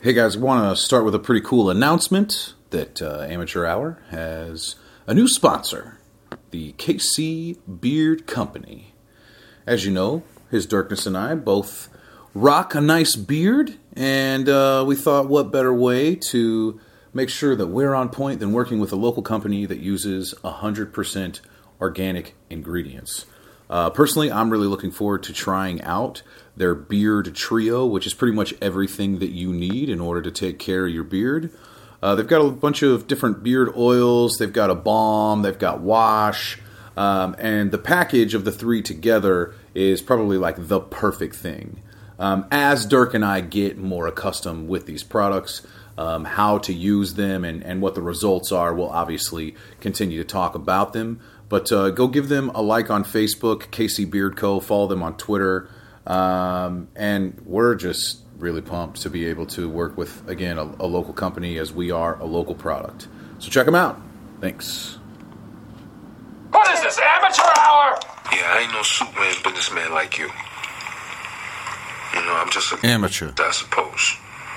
Hey guys, I want to start with a pretty cool announcement that Amateur Hour has a new sponsor, the KC Beard Company. As you know, His Darkness and I both rock a nice beard, and we thought what better way to make sure that we're on point than working with a local company that uses 100% organic ingredients. Personally, I'm really looking forward to trying out their beard trio, which is pretty much everything that you need in order to take care of your beard. They've got a bunch of different beard oils. They've got a balm. They've got wash. And the package of the three together is probably like the perfect thing. As Dirk and I get more accustomed with these products, how to use them and what the results are, we'll obviously continue to talk about them. But go give them a like on Facebook, KC Beard Co. Follow them on Twitter. And we're just really pumped to be able to work with, again, a local company as we are a local product. So check them out. Thanks. What is this, amateur hour? Yeah, I ain't no Superman businessman like you. You know, I'm just an amateur, I suppose.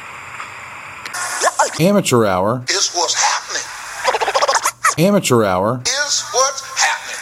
Amateur Hour Is what's happening. Amateur Hour Is what's happening.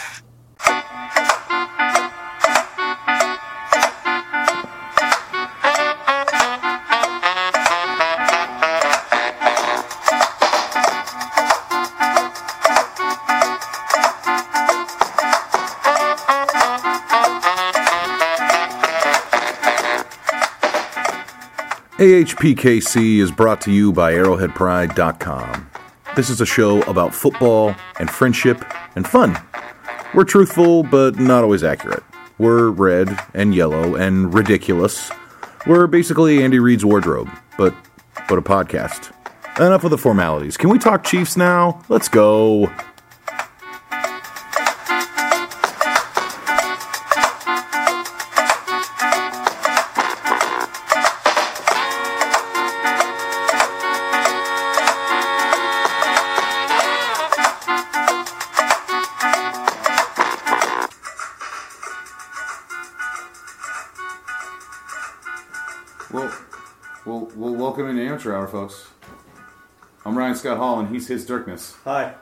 AHPKC is brought to you by ArrowheadPride.com. This is a show about football and friendship and fun. We're truthful, but not always accurate. We're red and yellow and ridiculous. We're basically Andy Reid's wardrobe, but a podcast. Enough of the formalities. Can we talk Chiefs now? Let's go. Well, welcome into Amateur Hour, folks. I'm Ryan Scott Hall, and he's His Darkness. Hi.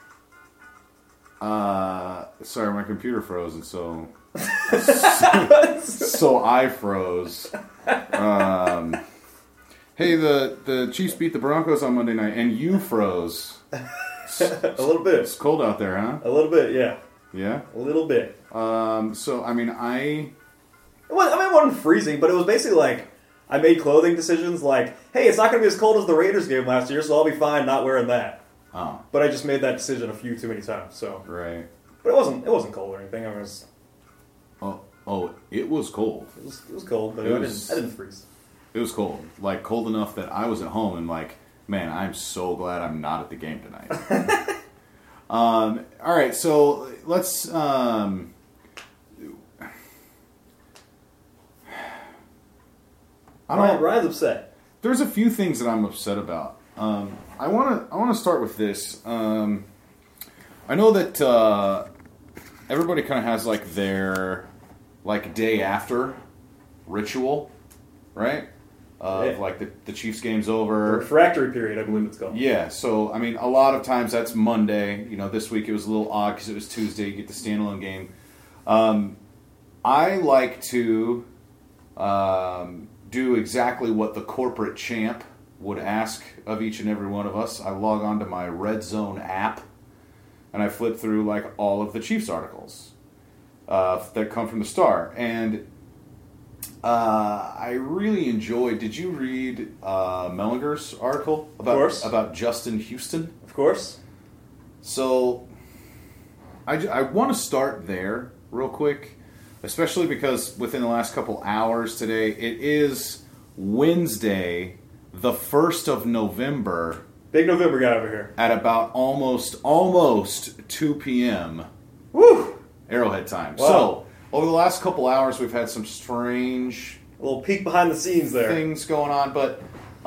Sorry, my computer froze, and so I froze. Hey, the Chiefs beat the Broncos on Monday night, and you froze. A little bit. It's cold out there, huh? A little bit, yeah. Yeah? A little bit. It wasn't freezing, but it was basically like, I made clothing decisions like, hey, it's not going to be as cold as the Raiders game last year, so I'll be fine not wearing that. Oh. But I just made that decision a few too many times, so. Right. But it wasn't cold or anything. It was cold. It was cold, but I didn't freeze. It was cold. Like, cold enough that I was at home and like, man, I'm so glad I'm not at the game tonight. All right, so let's... Ryan's upset. There's a few things that I'm upset about. I want to start with this. I know that everybody kind of has like their like day after ritual, right? Like the Chiefs game's over. The refractory period, I believe it's called. Yeah, so I mean, a lot of times that's Monday. You know, this week it was a little odd because it was Tuesday. You get the standalone game. I like to do exactly what the corporate champ would ask of each and every one of us. I log on to my Red Zone app, and I flip through like all of the Chiefs articles that come from the Star. And I really enjoyed... Did you read Mellinger's article about Justin Houston? Of course. So I want to start there real quick, especially because within the last couple hours today, it is Wednesday, the 1st of November. Big November guy over here. At about almost 2 p.m. Woo! Arrowhead time. Wow. So, over the last couple hours, we've had some strange... A little peek behind the scenes there. Things going on, but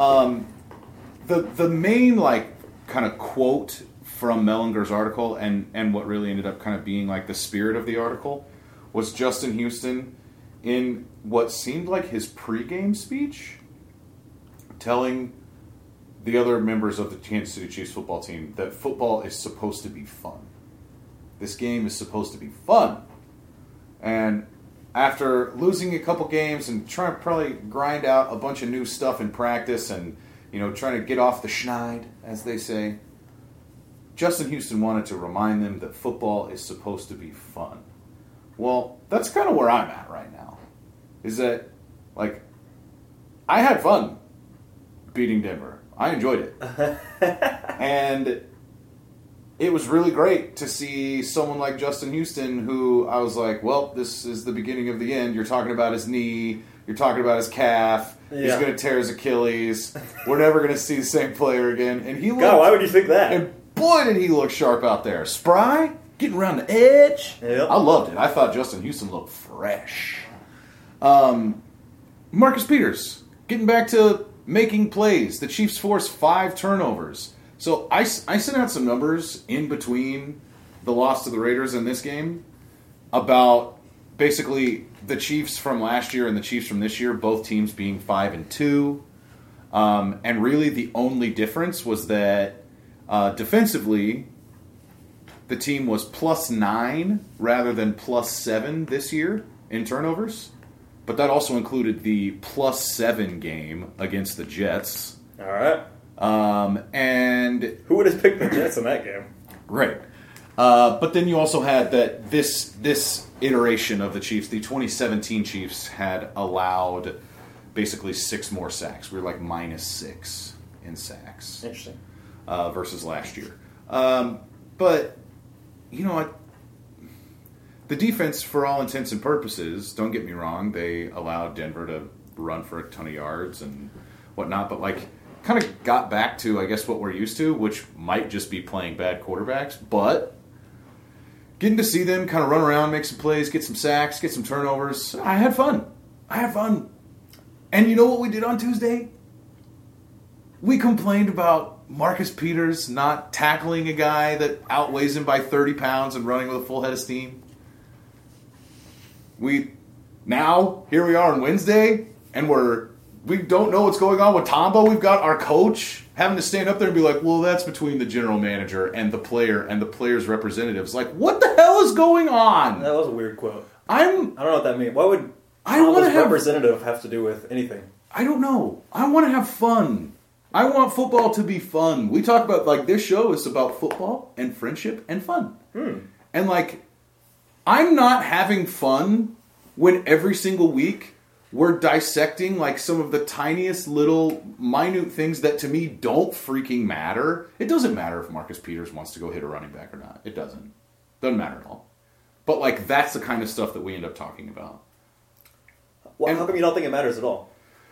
the main, like, kind of quote from Mellinger's article and what really ended up kind of being, like, the spirit of the article was Justin Houston in what seemed like his pregame speech, telling the other members of the Kansas City Chiefs football team that football is supposed to be fun. This game is supposed to be fun. And after losing a couple games and trying to probably grind out a bunch of new stuff in practice and, trying to get off the schneid, as they say, Justin Houston wanted to remind them that football is supposed to be fun. Well, that's kind of where I'm at right now. Is that, I had fun beating Denver. I enjoyed it. And it was really great to see someone like Justin Houston, who I was like, well, this is the beginning of the end. You're talking about his knee. You're talking about his calf. Yeah. He's going to tear his Achilles. We're never going to see the same player again. And he looked, God, why would you think that? And boy, did he look sharp out there. Spry, getting around the edge. Yep. I loved it. I thought Justin Houston looked fresh. Marcus Peters, getting back to making plays. The Chiefs forced 5 turnovers. So I sent out some numbers in between the loss to the Raiders and this game about basically the Chiefs from last year and the Chiefs from this year, both teams being 5-2. And really the only difference was that defensively, the team was +9 rather than +7 this year in turnovers. But that also included the +7 game against the Jets. All right. And who would have picked the Jets in that game? Right. But then you also had that this iteration of the Chiefs, the 2017 Chiefs, had allowed basically 6 more sacks. We were like -6 in sacks. Interesting. Versus last year. But, the defense, for all intents and purposes, don't get me wrong, they allowed Denver to run for a ton of yards and whatnot, but kind of got back to, I guess, what we're used to, which might just be playing bad quarterbacks, but getting to see them kind of run around, make some plays, get some sacks, get some turnovers, I had fun. And you know what we did on Tuesday? We complained about Marcus Peters not tackling a guy that outweighs him by 30 pounds and running with a full head of steam. Here we are on Wednesday, and we don't know what's going on with Tombo. We've got our coach having to stand up there and be like, well, that's between the general manager and the player and the player's representatives. Like, what the hell is going on? That was a weird quote. I don't know what that means. Why would Tombo's representative have to do with anything? I don't know. I want to have fun. I want football to be fun. We talk about, this show is about football and friendship and fun. And, I'm not having fun when every single week we're dissecting, some of the tiniest little minute things that, to me, don't freaking matter. It doesn't matter if Marcus Peters wants to go hit a running back or not. It doesn't. Doesn't matter at all. But, that's the kind of stuff that we end up talking about. Well, how come you don't think it matters at all?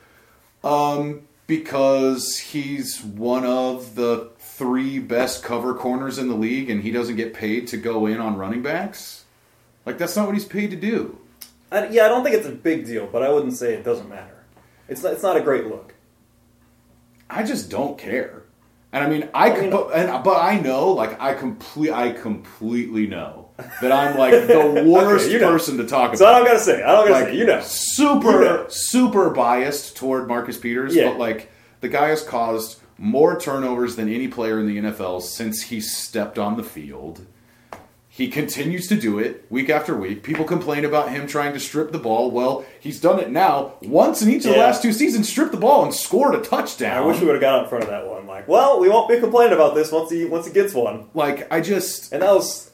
Because he's one of the 3 best cover corners in the league, and he doesn't get paid to go in on running backs. That's not what he's paid to do. I don't think it's a big deal, but I wouldn't say it doesn't matter. It's not a great look. I just don't care. And I mean, but I know, I completely know that I'm the worst person to talk about. So I don't gotta say, super biased toward Marcus Peters, but the guy has caused more turnovers than any player in the NFL since he stepped on the field. He continues to do it week after week. People complain about him trying to strip the ball. Well, he's done it now. Once in each of the last 2 seasons, stripped the ball and scored a touchdown. I wish we would have got out in front of that one. We won't be complaining about this once he gets one. And that was,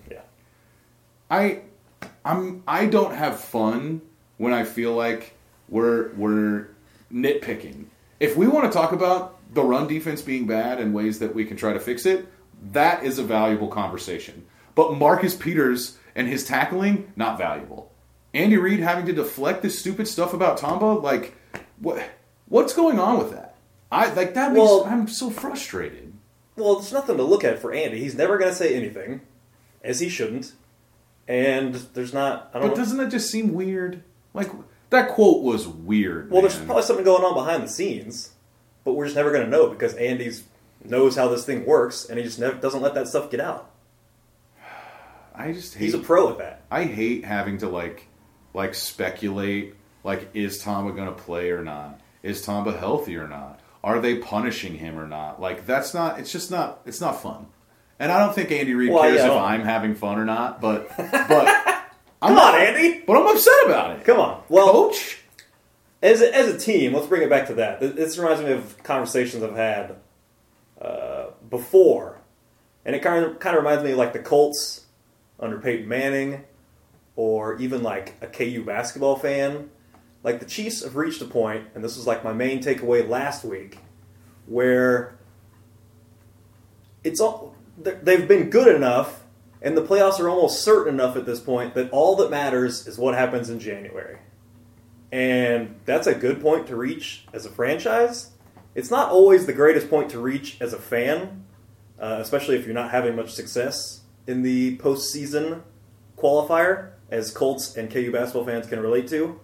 I don't have fun when I feel like we're nitpicking. If we want to talk about the run defense being bad and ways that we can try to fix it, that is a valuable conversation. But Marcus Peters and his tackling, not valuable. Andy Reid having to deflect this stupid stuff about Tombo, what's going on with that? I'm so frustrated. Well, there's nothing to look at for Andy. He's never going to say anything, as he shouldn't. And there's not... doesn't that just seem weird? That quote was weird. Well, there's probably something going on behind the scenes, but we're just never going to know because Andy knows how this thing works, and he just doesn't let that stuff get out. I just hate... He's a pro at that. I hate having to, speculate, is Tomba going to play or not? Is Tomba healthy or not? are they punishing him or not? Like, it's not fun. And I don't think Andy Reid Well, cares yeah, I if don't. I'm having fun or not, but Come on, Andy. But I'm upset about it. Come on. Well, Coach? as a team, let's bring it back to that. This reminds me of conversations I've had before, and it kind of reminds me of like the Colts under Peyton Manning, or even like a KU basketball fan. Like the Chiefs have reached a point, and this was like my main takeaway last week, where they've been good enough, and the playoffs are almost certain enough at this point that all that matters is what happens in January. And that's a good point to reach as a franchise. It's not always the greatest point to reach as a fan, especially if you're not having much success in the postseason qualifier, as Colts and KU basketball fans can relate to.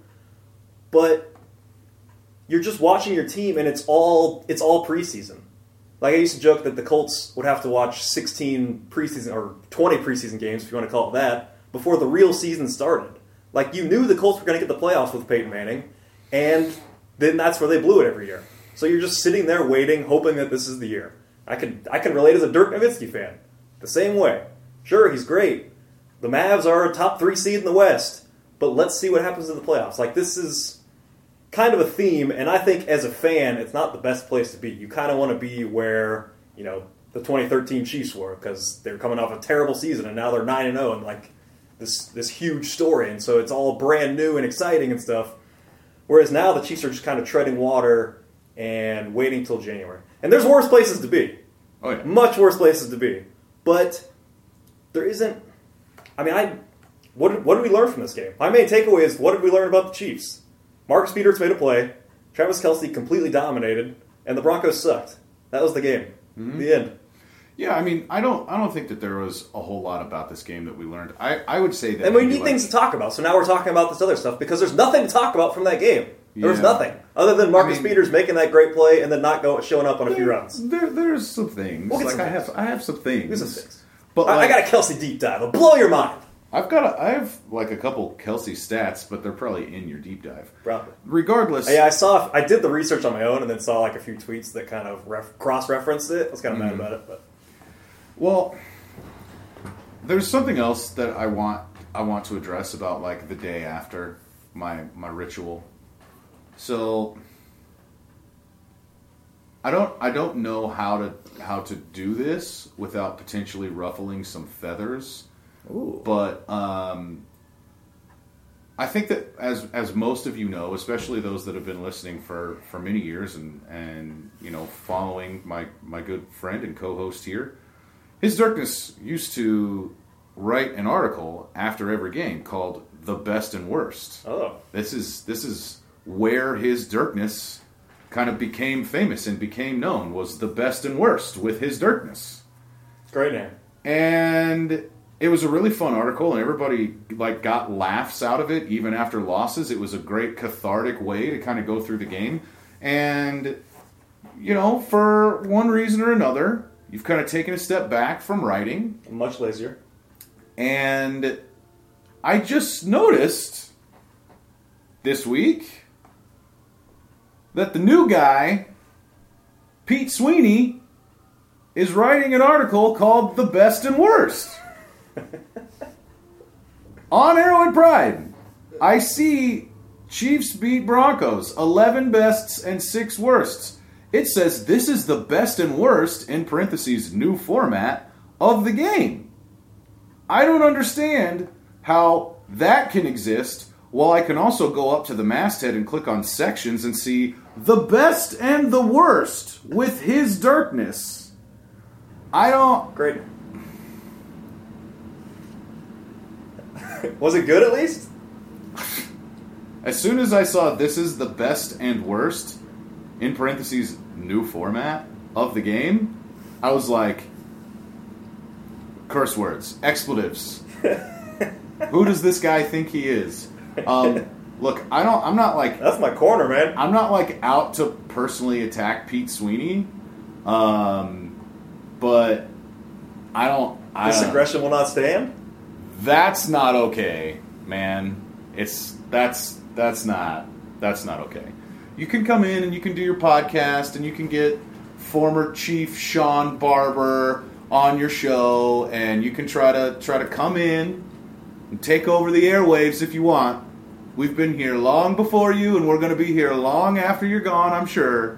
But you're just watching your team, and it's all preseason. Like I used to joke that the Colts would have to watch 16 preseason or 20 preseason games, if you want to call it that, before the real season started. Like you knew the Colts were going to get the playoffs with Peyton Manning, and then that's where they blew it every year. So you're just sitting there waiting, hoping that this is the year. I can relate as a Dirk Nowitzki fan. The same way. Sure, he's great. The Mavs are a top 3 seed in the West, but let's see what happens in the playoffs. Like this is kind of a theme, and I think as a fan, it's not the best place to be. You kind of want to be where, you know, the 2013 Chiefs were, because they're coming off a terrible season, and now they're 9-0, and like this huge story, and so it's all brand new and exciting and stuff. Whereas now the Chiefs are just kind of treading water and waiting till January. And there's worse places to be. Oh, yeah. Much worse places to be. But there isn't... I mean, what did we learn from this game? My main takeaway is, what did we learn about the Chiefs? Marcus Peters made a play, Travis Kelce completely dominated, and the Broncos sucked. That was the game. Mm-hmm. The end. Yeah, I mean, I don't think that there was a whole lot about this game that we learned. I would say that... And we need things to talk about, so now we're talking about this other stuff, because there's nothing to talk about from that game. There was nothing. Other than Marcus Peters making that great play and then not showing up on a few runs. There's some things. We'll get some things. I have some things. Here's some things. But I got a Kelce deep dive. It'll blow your mind. I have like a couple Kelce stats, but they're probably in your deep dive. Probably. Regardless. Yeah, I did the research on my own and then saw like a few tweets that kind of cross-referenced it. I was kind of mad about it, but... Well, there's something else that I want to address about like the day after my ritual. So I don't know how to do this without potentially ruffling some feathers. Ooh. But I think that as most of you know, especially those that have been listening for many years and you know, following my good friend and co-host here, His Darkness used to write an article after every game called "The Best and Worst." Oh, This is where His Darkness kind of became famous and became known, was The Best and Worst with His Darkness. great name. And it was a really fun article, and everybody like got laughs out of it, even after losses. It was a great cathartic way to kind of go through the game. And, you know, for one reason or another, you've kind of taken a step back from writing. Much lazier. And I just noticed this week that the new guy, Pete Sweeney, is writing an article called "The Best and Worst." On Arrowhead Pride, I see Chiefs beat Broncos, 11 bests and 6 worsts. It says this is the best and worst, in parentheses, new format, of the game. I don't understand how that can exist, while I can also go up to the masthead and click on sections and see the best and the worst with His Darkness. I don't... Great. Was it good at least? As soon as I saw this is the best and worst, in parentheses, new format of the game, I was like, curse words, expletives. Who does this guy think he is? Look, I'm not like... That's my corner, man. I'm not like out to personally attack Pete Sweeney, but I don't... This aggression will not stand? That's not okay, man. That's not okay. You can come in and you can do your podcast, and you can get former Chief Sean Barber on your show, and you can try to come in and take over the airwaves if you want. We've been here long before you, and we're going to be here long after you're gone, I'm sure.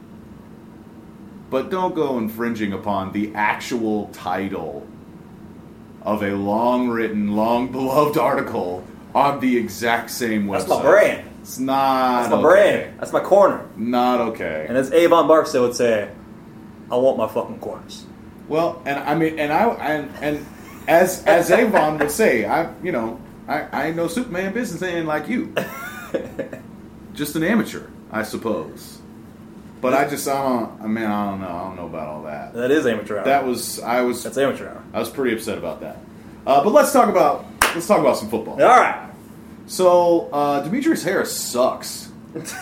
But don't go infringing upon the actual title of a long-written, long-beloved article on the exact same website. That's my brand. It's not That's my okay. brand. That's my corner. Not okay. And as Avon Barksdale would say, I want my fucking corners. Well, and I mean, and as Avon would say, I ain't no Superman businessman like you. Just an amateur, I suppose. But I don't know about all that. That is amateur hour. That's amateur hour. I was pretty upset about that. But let's talk about some football. All right. So Demetrius Harris sucks.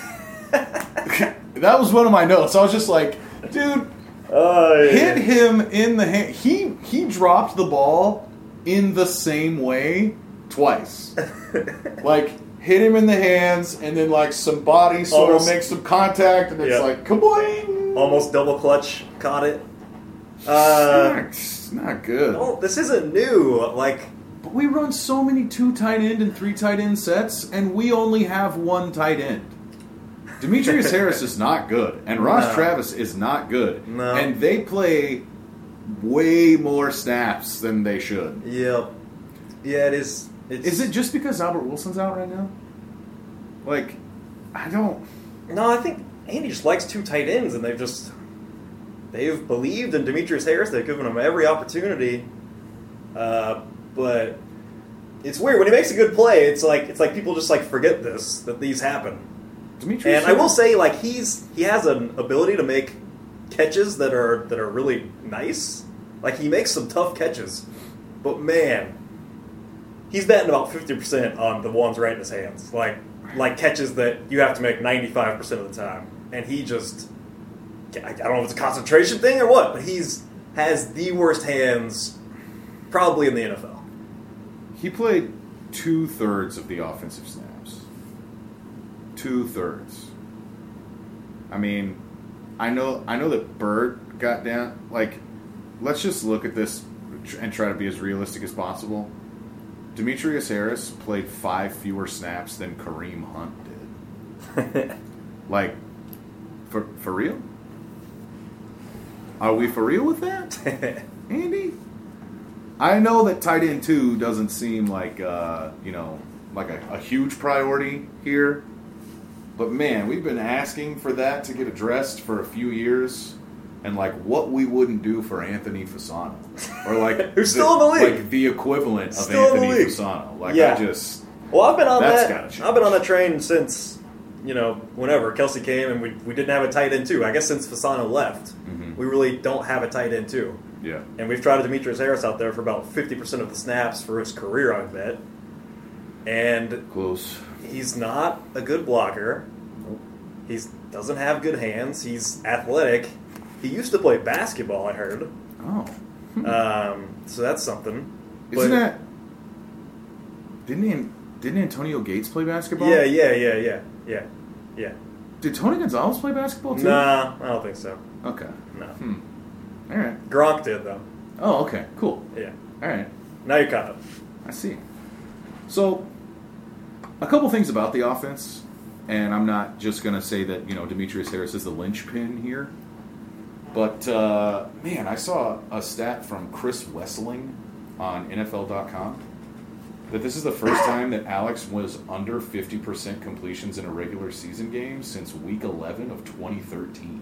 That was one of my notes. I was just like, dude, hit him in the hand. He dropped the ball in the same way twice. Like, hit him in the hands, and then like some body sort of makes some contact, and it's like kaboing. Almost double clutch caught it. It's not good. Oh, this isn't new. But we run so many 2 tight end and 3 tight end sets, and we only have 1 tight end. Demetrius Harris is not good, and Ross Travis is not good. No. And they play way more snaps than they should. Yep. Yeah, it is. Is it just because Albert Wilson's out right now? Like, I don't... No, I think Andy just likes 2 tight ends, and they've believed in Demetrius Harris. They've given him every opportunity. But it's weird when he makes a good play. It's like people just like forget that these happen. Demetrius And I will say, like, he has an ability to make catches that are really nice. Like, he makes some tough catches, but man, he's batting about 50% on the ones right in his hands. Like catches that you have to make 95% of the time, and he just, I don't know if it's a concentration thing or what, but has the worst hands probably in the NFL. He played 2/3 of the offensive snaps. 2/3. I mean, I know that Bird got down. Like, let's just look at this and try to be as realistic as possible. Demetrius Harris played 5 fewer snaps than Kareem Hunt did. Like, for real? Are we for real with that, Andy? I know that tight end 2 doesn't seem like like a huge priority here, but man, we've been asking for that to get addressed for a few years, and like what we wouldn't do for Anthony Fasano, or like who's still in the league, like the equivalent of still Anthony Fasano. Like yeah. Well, I've been on that's that. I've been on that train since whenever Kelsey came, and we didn't have a tight end 2. I guess since Fasano left, we really don't have a tight end 2. Yeah. And we've tried Demetrius Harris out there for about 50% of the snaps for his career, I bet. And close. He's not a good blocker. He doesn't have good hands. He's athletic. He used to play basketball, I heard. Oh. So that's something. Isn't that... Didn't Antonio Gates play basketball? Yeah. Did Tony Gonzalez play basketball too? Nah, I don't think so. Okay. No. All right. Gronk did, though. Oh, okay. Cool. Yeah. All right. Now you're caught up. I see. So, a couple things about the offense, and I'm not just going to say that, Demetrius Harris is the linchpin here. But, man, I saw a stat from Chris Wesseling on NFL.com that this is the first time that Alex was under 50% completions in a regular season game since Week 11 of 2013.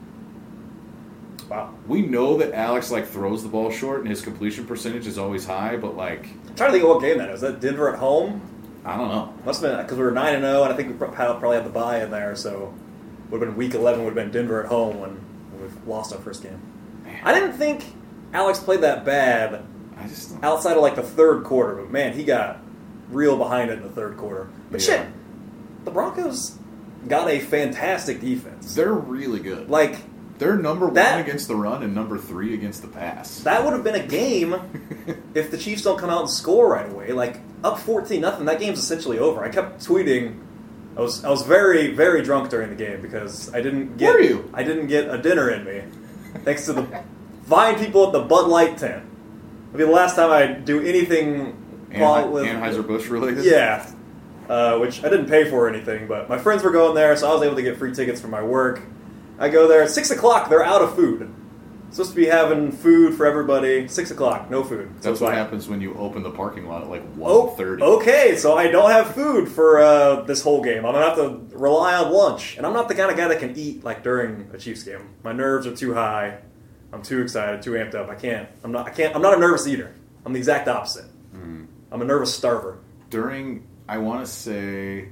Wow. We know that Alex, throws the ball short and his completion percentage is always high, but, I'm trying to think of what game that is. Was that Denver at home? I don't know. Must have been, because we were 9-0, and I think we probably had the bye in there, so would have been Week 11 would have been Denver at home when we lost our first game. Man. I didn't think Alex played that bad outside of, the third quarter, but, man, he got real behind it in the third quarter. But, shit, the Broncos got a fantastic defense. They're really good. They're number 1 against the run and number 3 against the pass. That would have been a game if the Chiefs don't come out and score right away. Up 14-0, that game's essentially over. I kept tweeting I was very, very drunk during the game because I didn't get Were you? I didn't get a dinner in me, thanks to the fine people at the Bud Light tent. It'll be the last time I do anything Anheuser-Busch related? Yeah, which I didn't pay for or anything, but my friends were going there, so I was able to get free tickets from my work. I go there at 6 o'clock. They're out of food. Supposed to be having food for everybody. 6 o'clock, no food. So That's it's what like, happens when you open the parking lot at like Oh, 1:30. okay, so I don't have food for this whole game. I'm gonna have to rely on lunch, and I'm not the kind of guy that can eat like during a Chiefs game. My nerves are too high. I'm too excited, too amped up. I can't. I'm not a nervous eater. I'm the exact opposite. I'm a nervous starver. During, I want to say,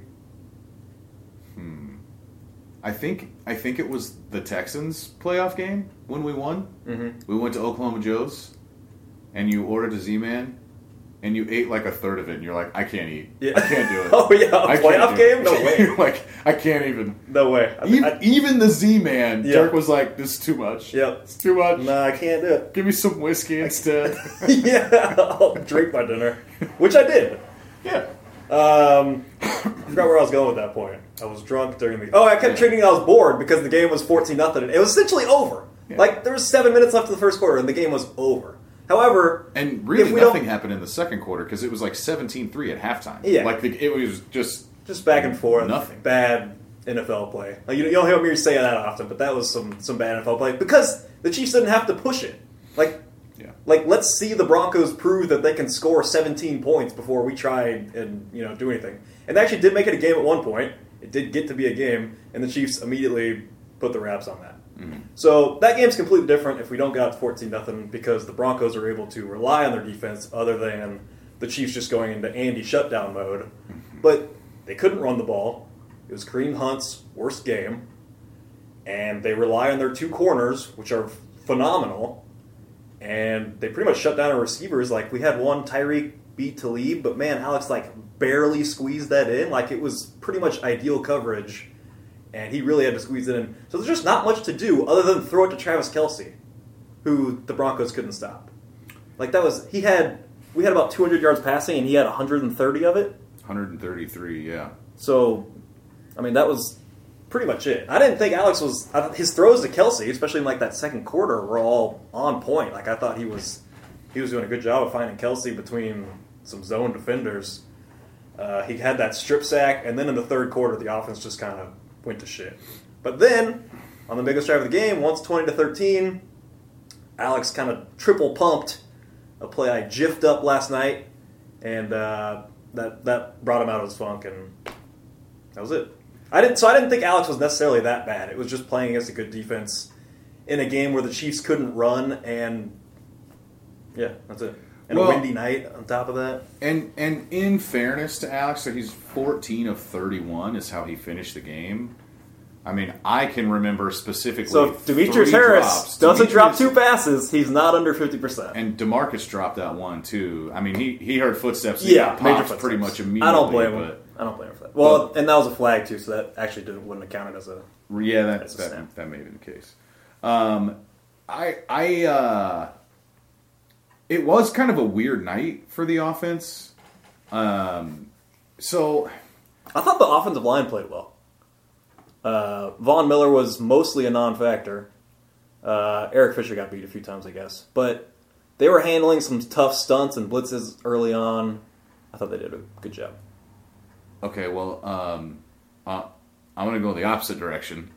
I think it was the Texans playoff game when we won. Mm-hmm. We went to Oklahoma Joe's, and you ordered a Z-Man, and you ate like a third of it, and you're like, I can't eat. Yeah. I can't do it. Oh yeah, a playoff game? No way. Like, I can't even. No way. Even the Z-Man, Yeah. Dirk was like, this is too much. Yep. It's too much. Nah, I can't do it. Give me some whiskey instead. Yeah, I'll drink my dinner, which I did. Yeah. I forgot where I was going with that point. I was drunk during the... Oh, I kept thinking I was bored because the game was 14-0. And it was essentially over. Yeah. Like, there was 7 minutes left in the first quarter, and the game was over. However... And really if we nothing don't- happened in the second quarter because it was like 17-3 at halftime. Yeah. Like, it was just... Just back and forth. Nothing. Bad NFL play. Like, you don't hear me say that often, but that was some bad NFL play. Because the Chiefs didn't have to push it. Yeah. Like, let's see the Broncos prove that they can score 17 points before we try and, do anything. And they actually did make it a game at one point. It did get to be a game, and the Chiefs immediately put the wraps on that. Mm-hmm. So that game's completely different if we don't got 14-0 because the Broncos are able to rely on their defense other than the Chiefs just going into Andy shutdown mode. Mm-hmm. But they couldn't run the ball. It was Kareem Hunt's worst game. And they rely on their two corners, which are phenomenal. And they pretty much shut down our receivers. Like, we had one Tyreek beat Talib, but man, Alex barely squeezed that in. Like, it was pretty much ideal coverage, and he really had to squeeze it in. So there's just not much to do other than throw it to Travis Kelce, who the Broncos couldn't stop. Like, we had about 200 yards passing, and he had 130 of it. 133, yeah. So, I mean, that was pretty much it. I didn't think Alex his throws to Kelce, especially in that second quarter, were all on point. Like, I thought he was doing a good job of finding Kelce between some zone defenders. He had that strip sack, and then in the third quarter, the offense just kind of went to shit. But then, on the biggest drive of the game, once 20-13, Alex kind of triple pumped a play I jiffed up last night, and that brought him out of his funk, and that was it. I didn't think Alex was necessarily that bad. It was just playing against a good defense in a game where the Chiefs couldn't run, and yeah, that's it. And a windy night on top of that. And in fairness to Alex, so he's 14 of 31 is how he finished the game. I mean, I can remember specifically. So if Demetrius Harris doesn't drop two passes, he's not under 50%. And DeMarcus dropped that one too. I mean, he heard footsteps. Yeah, got major popped footsteps. pretty much immediately. I don't blame him. I don't blame him for that. Well, and that was a flag too, so that actually wouldn't have counted as a. Yeah, that may be the case. It was kind of a weird night for the offense. So I thought the offensive line played well. Von Miller was mostly a non-factor. Eric Fisher got beat a few times, I guess. But they were handling some tough stunts and blitzes early on. I thought they did a good job. Okay, well, I'm going to go the opposite direction.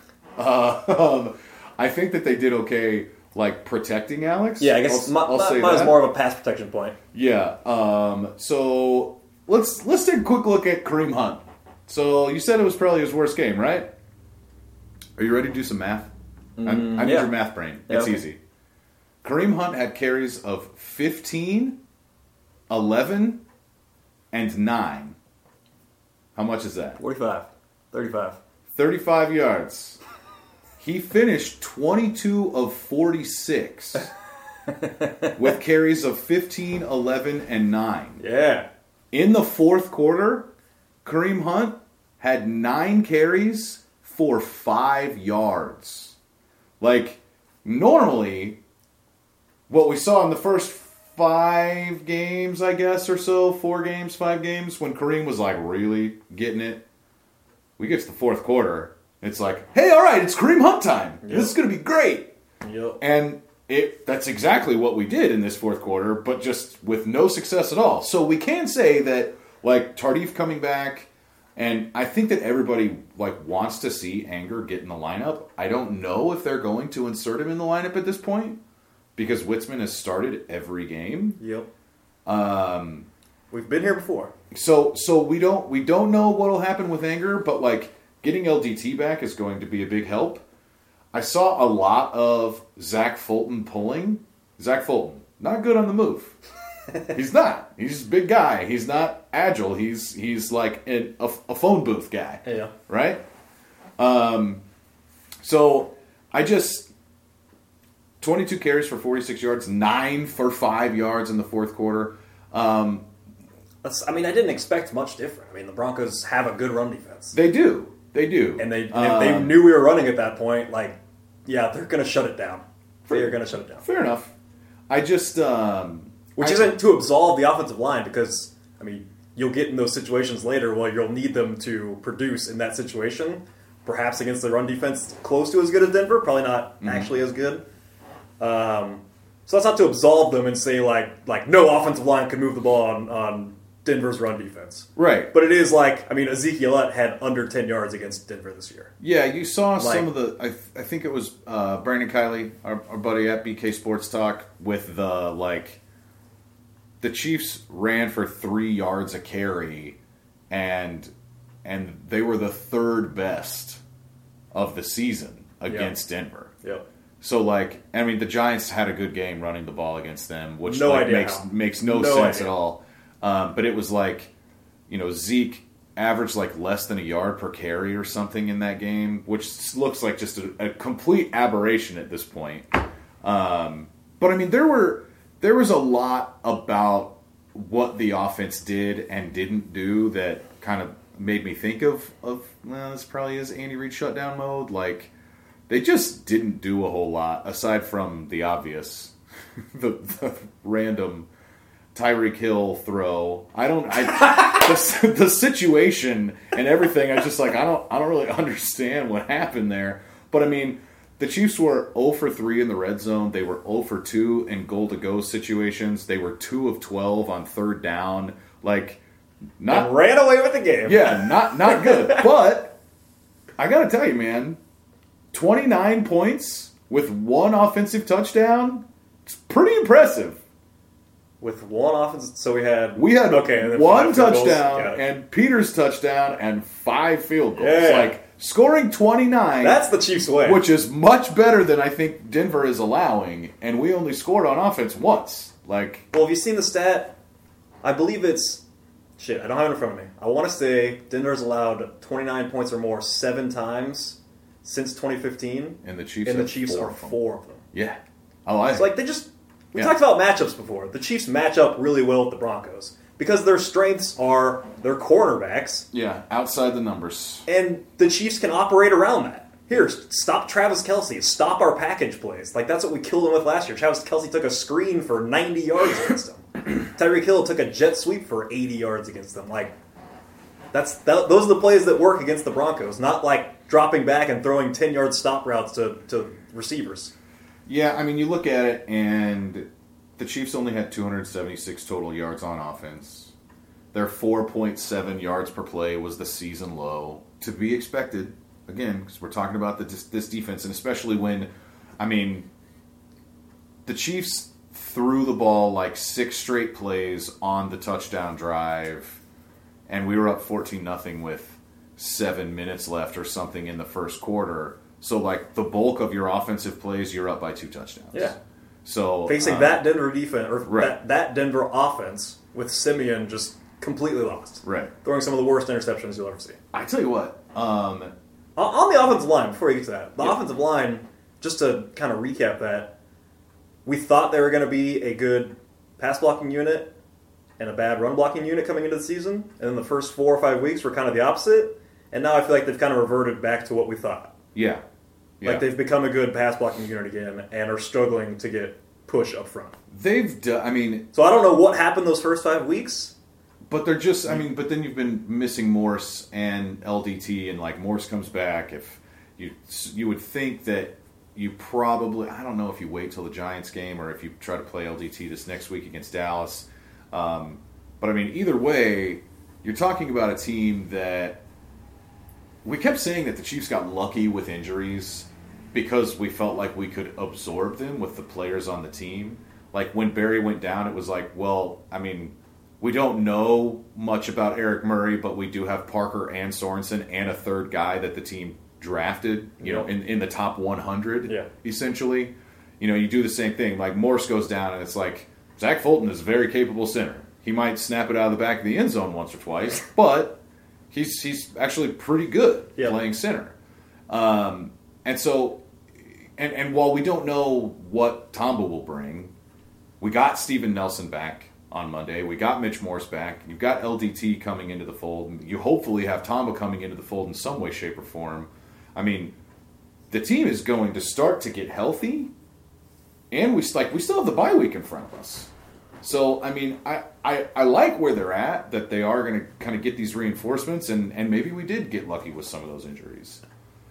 I think that they did okay, protecting Alex. Yeah, I guess I'll say mine was that. more of a pass protection point. Yeah. So let's take a quick look at Kareem Hunt. So you said it was probably his worst game, right? Are you ready to do some math? I need your math brain. Yeah, it's okay. easy. Kareem Hunt had carries of 15, 11, and 9. How much is that? 45. 35. 35 yards. He finished 22 of 46 with carries of 15, 11, and 9. Yeah. In the fourth quarter, Kareem Hunt had 9 carries for 5 yards. Normally, what we saw in the first 5 games, I guess, or so, 4 games, 5 games, when Kareem was really getting it, we get to the fourth quarter. It's like, hey, all right, it's Kareem Hunt time. Yep. This is going to be great. Yep. And that's exactly what we did in this fourth quarter, but just with no success at all. So we can say that, like, Tardif coming back, and I think that everybody, like, wants to see Anger get in the lineup. I don't know if they're going to insert him in the lineup at this point, because Witzman has started every game. Yep. We've been here before. So we don't know what'll happen with Anger, but, like, getting LDT back is going to be a big help. I saw a lot of Zach Fulton pulling. Zach Fulton, not good on the move. He's not. He's a big guy. He's not agile. He's like a phone booth guy. Yeah. Right? So I just 22 carries for 46 yards, 9 for 5 yards in the fourth quarter. I didn't expect much different. I mean, the Broncos have a good run defense. They do. And if they knew we were running at that point, like, yeah, they're going to shut it down. They're going to shut it down. Fair enough. I just... Which isn't to absolve the offensive line because, I mean, you'll get in those situations later where you'll need them to produce in that situation. Perhaps against the run defense close to as good as Denver. Probably not actually as good. So that's not to absolve them and say, like no offensive line could move the ball on Denver's run defense. Right. But it is like, I mean, Ezekiel Elliott had under 10 yards against Denver this year. Yeah, you saw some of the... I think it was Brandon Kiley, our buddy at BK Sports Talk, with the, like... The Chiefs ran for 3 yards a carry, and they were the third best of the season against Denver. Yep. So, like, I mean, the Giants had a good game running the ball against them, which makes no sense at all. But it was like, you know, Zeke averaged like less than a yard per carry or something in that game, which looks like just a complete aberration at this point. But I mean, there was a lot about what the offense did and didn't do that kind of made me think of well, this probably is Andy Reid shutdown mode. Like, they just didn't do a whole lot aside from the obvious, the random Tyreek Hill throw. The situation and everything. I just like I don't really understand what happened there. But I mean, the Chiefs were 0 for 3 in the red zone. They were 0 for 2 in goal to go situations. They were 2 of 12 on third down. Like, not and ran away with the game. Yeah, not good. But I got to tell you, man, 29 points with 1 offensive touchdown. It's pretty impressive. With 1 offense, so we had and 1 touchdown and Peters' touchdown and 5 field goals. Yeah. Like, scoring 29. That's the Chiefs' way. Which is much better than I think Denver is allowing, and we only scored on offense once. Like, well, have you seen the stat? I believe it's... Shit, I don't have it in front of me. I want to say Denver's allowed 29 points or more 7 times since 2015. And the Chiefs are 4 of them. Yeah. It's like they just... We talked about matchups before. The Chiefs match up really well with the Broncos because their strengths are their cornerbacks. Yeah, outside the numbers. And the Chiefs can operate around that. Here, stop Travis Kelce. Stop our package plays. Like, that's what we killed him with last year. Travis Kelce took a screen for 90 yards against him. Tyreek Hill took a jet sweep for 80 yards against them. Like, those are the plays that work against the Broncos, not like dropping back and throwing 10-yard stop routes to receivers. Yeah, I mean, you look at it, and the Chiefs only had 276 total yards on offense. Their 4.7 yards per play was the season low. To be expected, again, because we're talking about this defense, and especially when, I mean, the Chiefs threw the ball like 6 straight plays on the touchdown drive, and we were up 14-0 with 7 minutes left or something in the first quarter. So, like, the bulk of your offensive plays, you're up by 2 touchdowns. Yeah. So facing that Denver defense, or that Denver offense, with Simeon just completely lost. Right. Throwing some of the worst interceptions you'll ever see. I tell you what. On the offensive line, before you get to that, the offensive line, just to kind of recap that, we thought they were going to be a good pass blocking unit and a bad run blocking unit coming into the season. And then the first 4 or 5 weeks were kind of the opposite. And now I feel like they've kind of reverted back to what we thought. Yeah. Like they've become a good pass blocking unit again and are struggling to get push up front. They've done, I mean... So I don't know what happened those first 5 weeks, But they're just, I mean, but then you've been missing Morse and LDT, and like Morse comes back. If you would think that you probably, I don't know if you wait till the Giants game or if you try to play LDT this next week against Dallas. But I mean, either way, you're talking about a team that we kept saying that the Chiefs got lucky with injuries because we felt like we could absorb them with the players on the team. Like when Barry went down, it was like, well, I mean, we don't know much about Eric Murray, but we do have Parker and Sorensen and a third guy that the team drafted, you know, in the top 100, essentially. You know, you do the same thing. Like Morse goes down, and it's like, Zach Fulton is a very capable center. He might snap it out of the back of the end zone once or twice, but he's actually pretty good playing center. And so, and while we don't know what Tamba will bring, we got Steven Nelson back on Monday. We got Mitch Morse back. You've got LDT coming into the fold. You hopefully have Tamba coming into the fold in some way, shape, or form. I mean, the team is going to start to get healthy, and we still have the bye week in front of us. So, I mean, I like where they're at, that they are going to kind of get these reinforcements, and maybe we did get lucky with some of those injuries.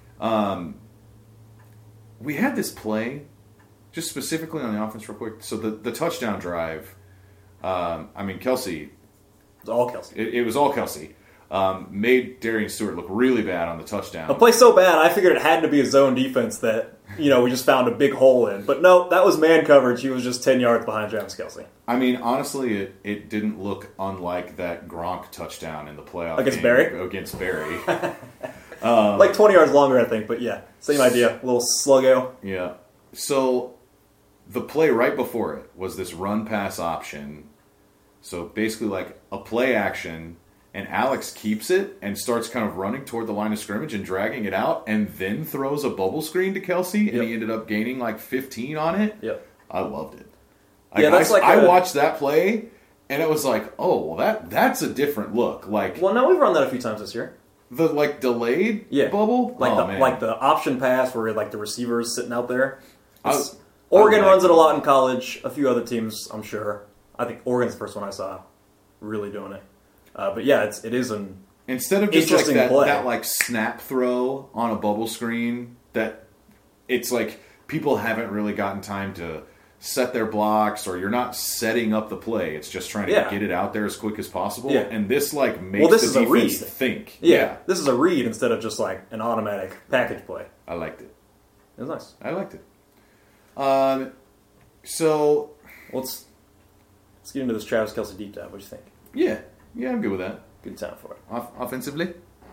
We had this play, just specifically on the offense real quick. So the touchdown drive, I mean, Kelsey. It was all Kelsey. It was all Kelsey. Made Darian Stewart look really bad on the touchdown. A play so bad, I figured it had to be a zone defense that, you know, we just found a big hole in. But no, that was man coverage. He was just 10 yards behind Travis Kelsey. I mean, honestly, it didn't look unlike that Gronk touchdown in the playoff Against game Barry? Against Barry. Like 20 yards longer, I think. But yeah, same idea. A little sluggo. Yeah. So the play right before it was this run-pass option. So basically like a play action, and Alex keeps it and starts kind of running toward the line of scrimmage and dragging it out, and then throws a bubble screen to Kelsey, and he ended up gaining like 15 on it. Yep. I loved it. I watched that play, and it was like, oh, well, that's a different look. Like, well, no, we've run that a few times this year. The like delayed bubble, like the option pass where like the receiver is sitting out there. Oregon runs it a lot in college. A few other teams, I'm sure. I think Oregon's the first one I saw really doing it. But yeah, it is an instead of just like play. that like snap throw on a bubble screen, that it's like people haven't really gotten time to set their blocks, or you're not setting up the play. It's just trying to get it out there as quick as possible. Yeah. And this like makes the defense think. Yeah, this is a read instead of just like an automatic package play. I liked it. It was nice. I liked it. So let's get into this Travis Kelsey deep dive. What do you think? Yeah, I'm good with that. Good time for it. Offensively?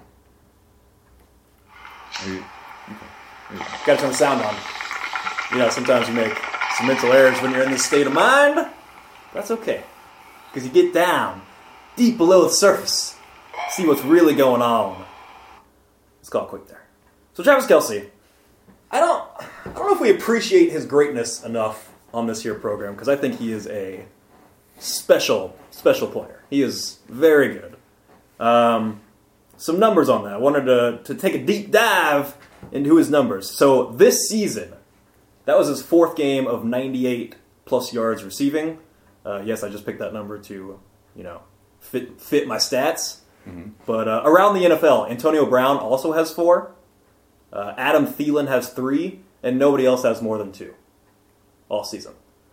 Got to turn the sound on. You know, sometimes you make some mental errors when you're in this state of mind. That's okay. Because you get down, deep below the surface, see what's really going on. Let's call it quick there. So Travis Kelsey, I don't know if we appreciate his greatness enough on this here program, because I think he is a special player. He is very good. Some numbers on that. I wanted to take a deep dive into his numbers. So this season, that was his fourth game of 98 plus yards receiving. Yes, I just picked that number to, fit my stats. Mm-hmm. But around the NFL, Antonio Brown also has 4. Adam Thielen has 3, and nobody else has more than 2 all season.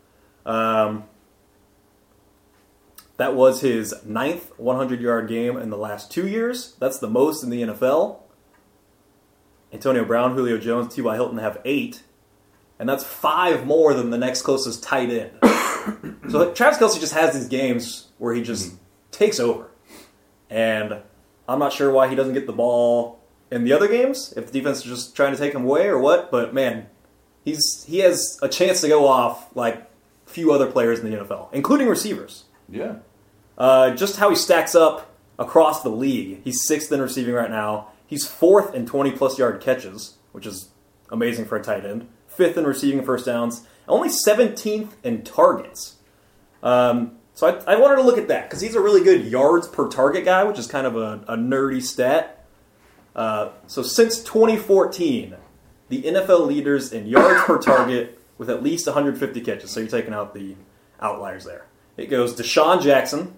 That was his 9th 100-yard game in the last 2 years. That's the most in the NFL. Antonio Brown, Julio Jones, T.Y. Hilton have 8. And that's 5 more than the next closest tight end. So Travis Kelsey just has these games where he just takes over. And I'm not sure why he doesn't get the ball in the other games, if the defense is just trying to take him away or what. But, man, he has a chance to go off like few other players in the NFL, including receivers. Yeah. Just how he stacks up across the league. He's 6th in receiving right now. He's 4th in 20-plus yard catches, which is amazing for a tight end. 5th in receiving first downs. Only 17th in targets. So I wanted to look at that, because he's a really good yards per target guy, which is kind of a nerdy stat. So since 2014, the NFL leaders in yards per target with at least 150 catches. So you're taking out the outliers there. It goes Deshaun Jackson,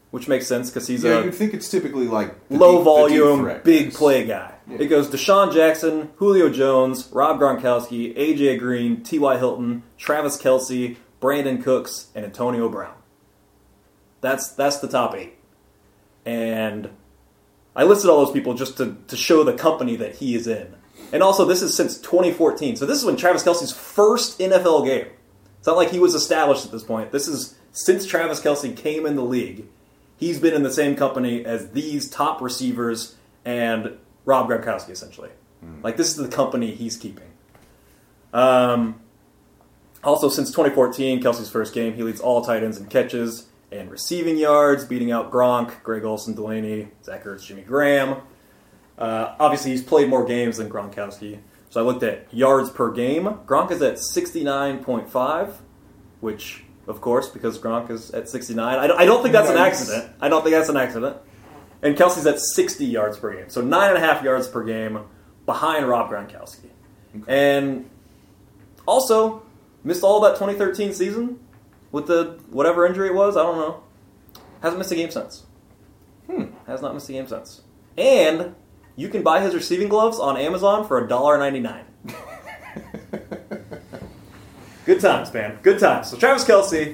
which makes sense because he's you'd think it's typically like low volume, big guys. play guy. Yeah. It goes Deshaun Jackson, Julio Jones, Rob Gronkowski, AJ Green, T.Y. Hilton, Travis Kelce, Brandon Cooks, and Antonio Brown. That's the top 8. And I listed all those people just to show the company that he is in. And also, this is since 2014. So this is when Travis Kelce's first NFL game. It's not like he was established at this point. This is since Travis Kelce came in the league. He's been in the same company as these top receivers and Rob Gronkowski, essentially. Like, this is the company he's keeping. Also, since 2014, Kelce's first game, he leads all tight ends in catches and receiving yards, beating out Gronk, Greg Olsen, Delaney, Zach Ertz, Jimmy Graham. Obviously, he's played more games than Gronkowski. So I looked at yards per game. Gronk is at 69.5, which, of course, because Gronk is at 69. I don't think that's an accident. I don't think that's an accident. And Kelce's at 60 yards per game. So 9.5 yards per game behind Rob Gronkowski. Okay. And also, missed all that 2013 season with the whatever injury it was. I don't know. Hasn't missed a game since. Has not missed a game since. And you can buy his receiving gloves on Amazon for $1.99. Good times, man. Good times. So Travis Kelce,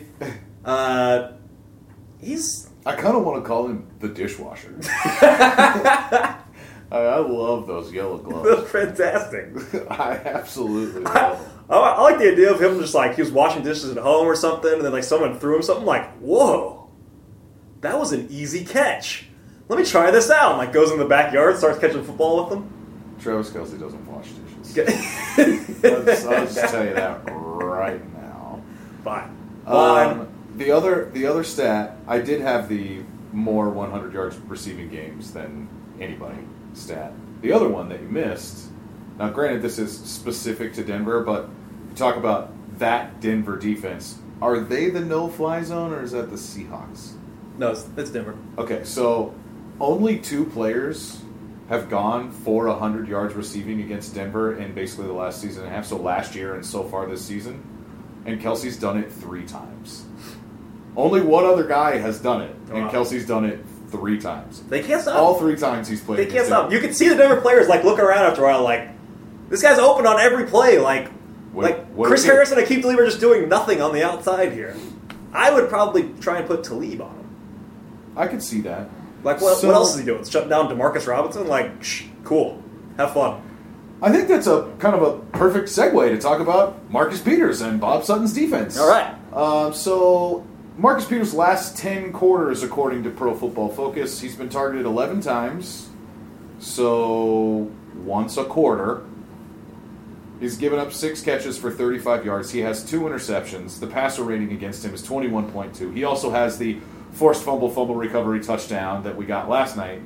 he's... I kind of want to call him the dishwasher. I love those yellow gloves. They're fantastic. I absolutely love them. I like the idea of him just like, he was washing dishes at home or something, and then like someone threw him something like, whoa, that was an easy catch. Let me try this out. And like goes in the backyard, starts catching football with them. Travis Kelce doesn't wash dishes. I'll just tell you that right now. Fine. The other stat, I did have the more 100 yards receiving games than anybody stat. The other one that you missed, now granted this is specific to Denver, but you talk about that Denver defense. Are they the no-fly zone or is that the Seahawks? No, it's Denver. Okay, so only 2 players have gone for 100 yards receiving against Denver in basically the last season and a half, so last year and so far this season. And Kelce's done it 3 times. Only one other guy has done it, and Kelce's done it 3 times. They can't stop. All 3 times he's played. They can't stop. You can see the Denver players like look around after a while, like this guy's open on every play. Like Chris Harris and Akeem Talib are just doing nothing on the outside here. I would probably try and put Talib on him. I could see that. Like what else is he doing? Shutting down Demarcus Robinson? Like cool, have fun. I think that's a kind of a perfect segue to talk about Marcus Peters and Bob Sutton's defense. All right. So Marcus Peters' last 10 quarters, according to Pro Football Focus, he's been targeted 11 times, so once a quarter. He's given up 6 catches for 35 yards. He has 2 interceptions. The passer rating against him is 21.2. He also has the forced fumble recovery touchdown that we got last night.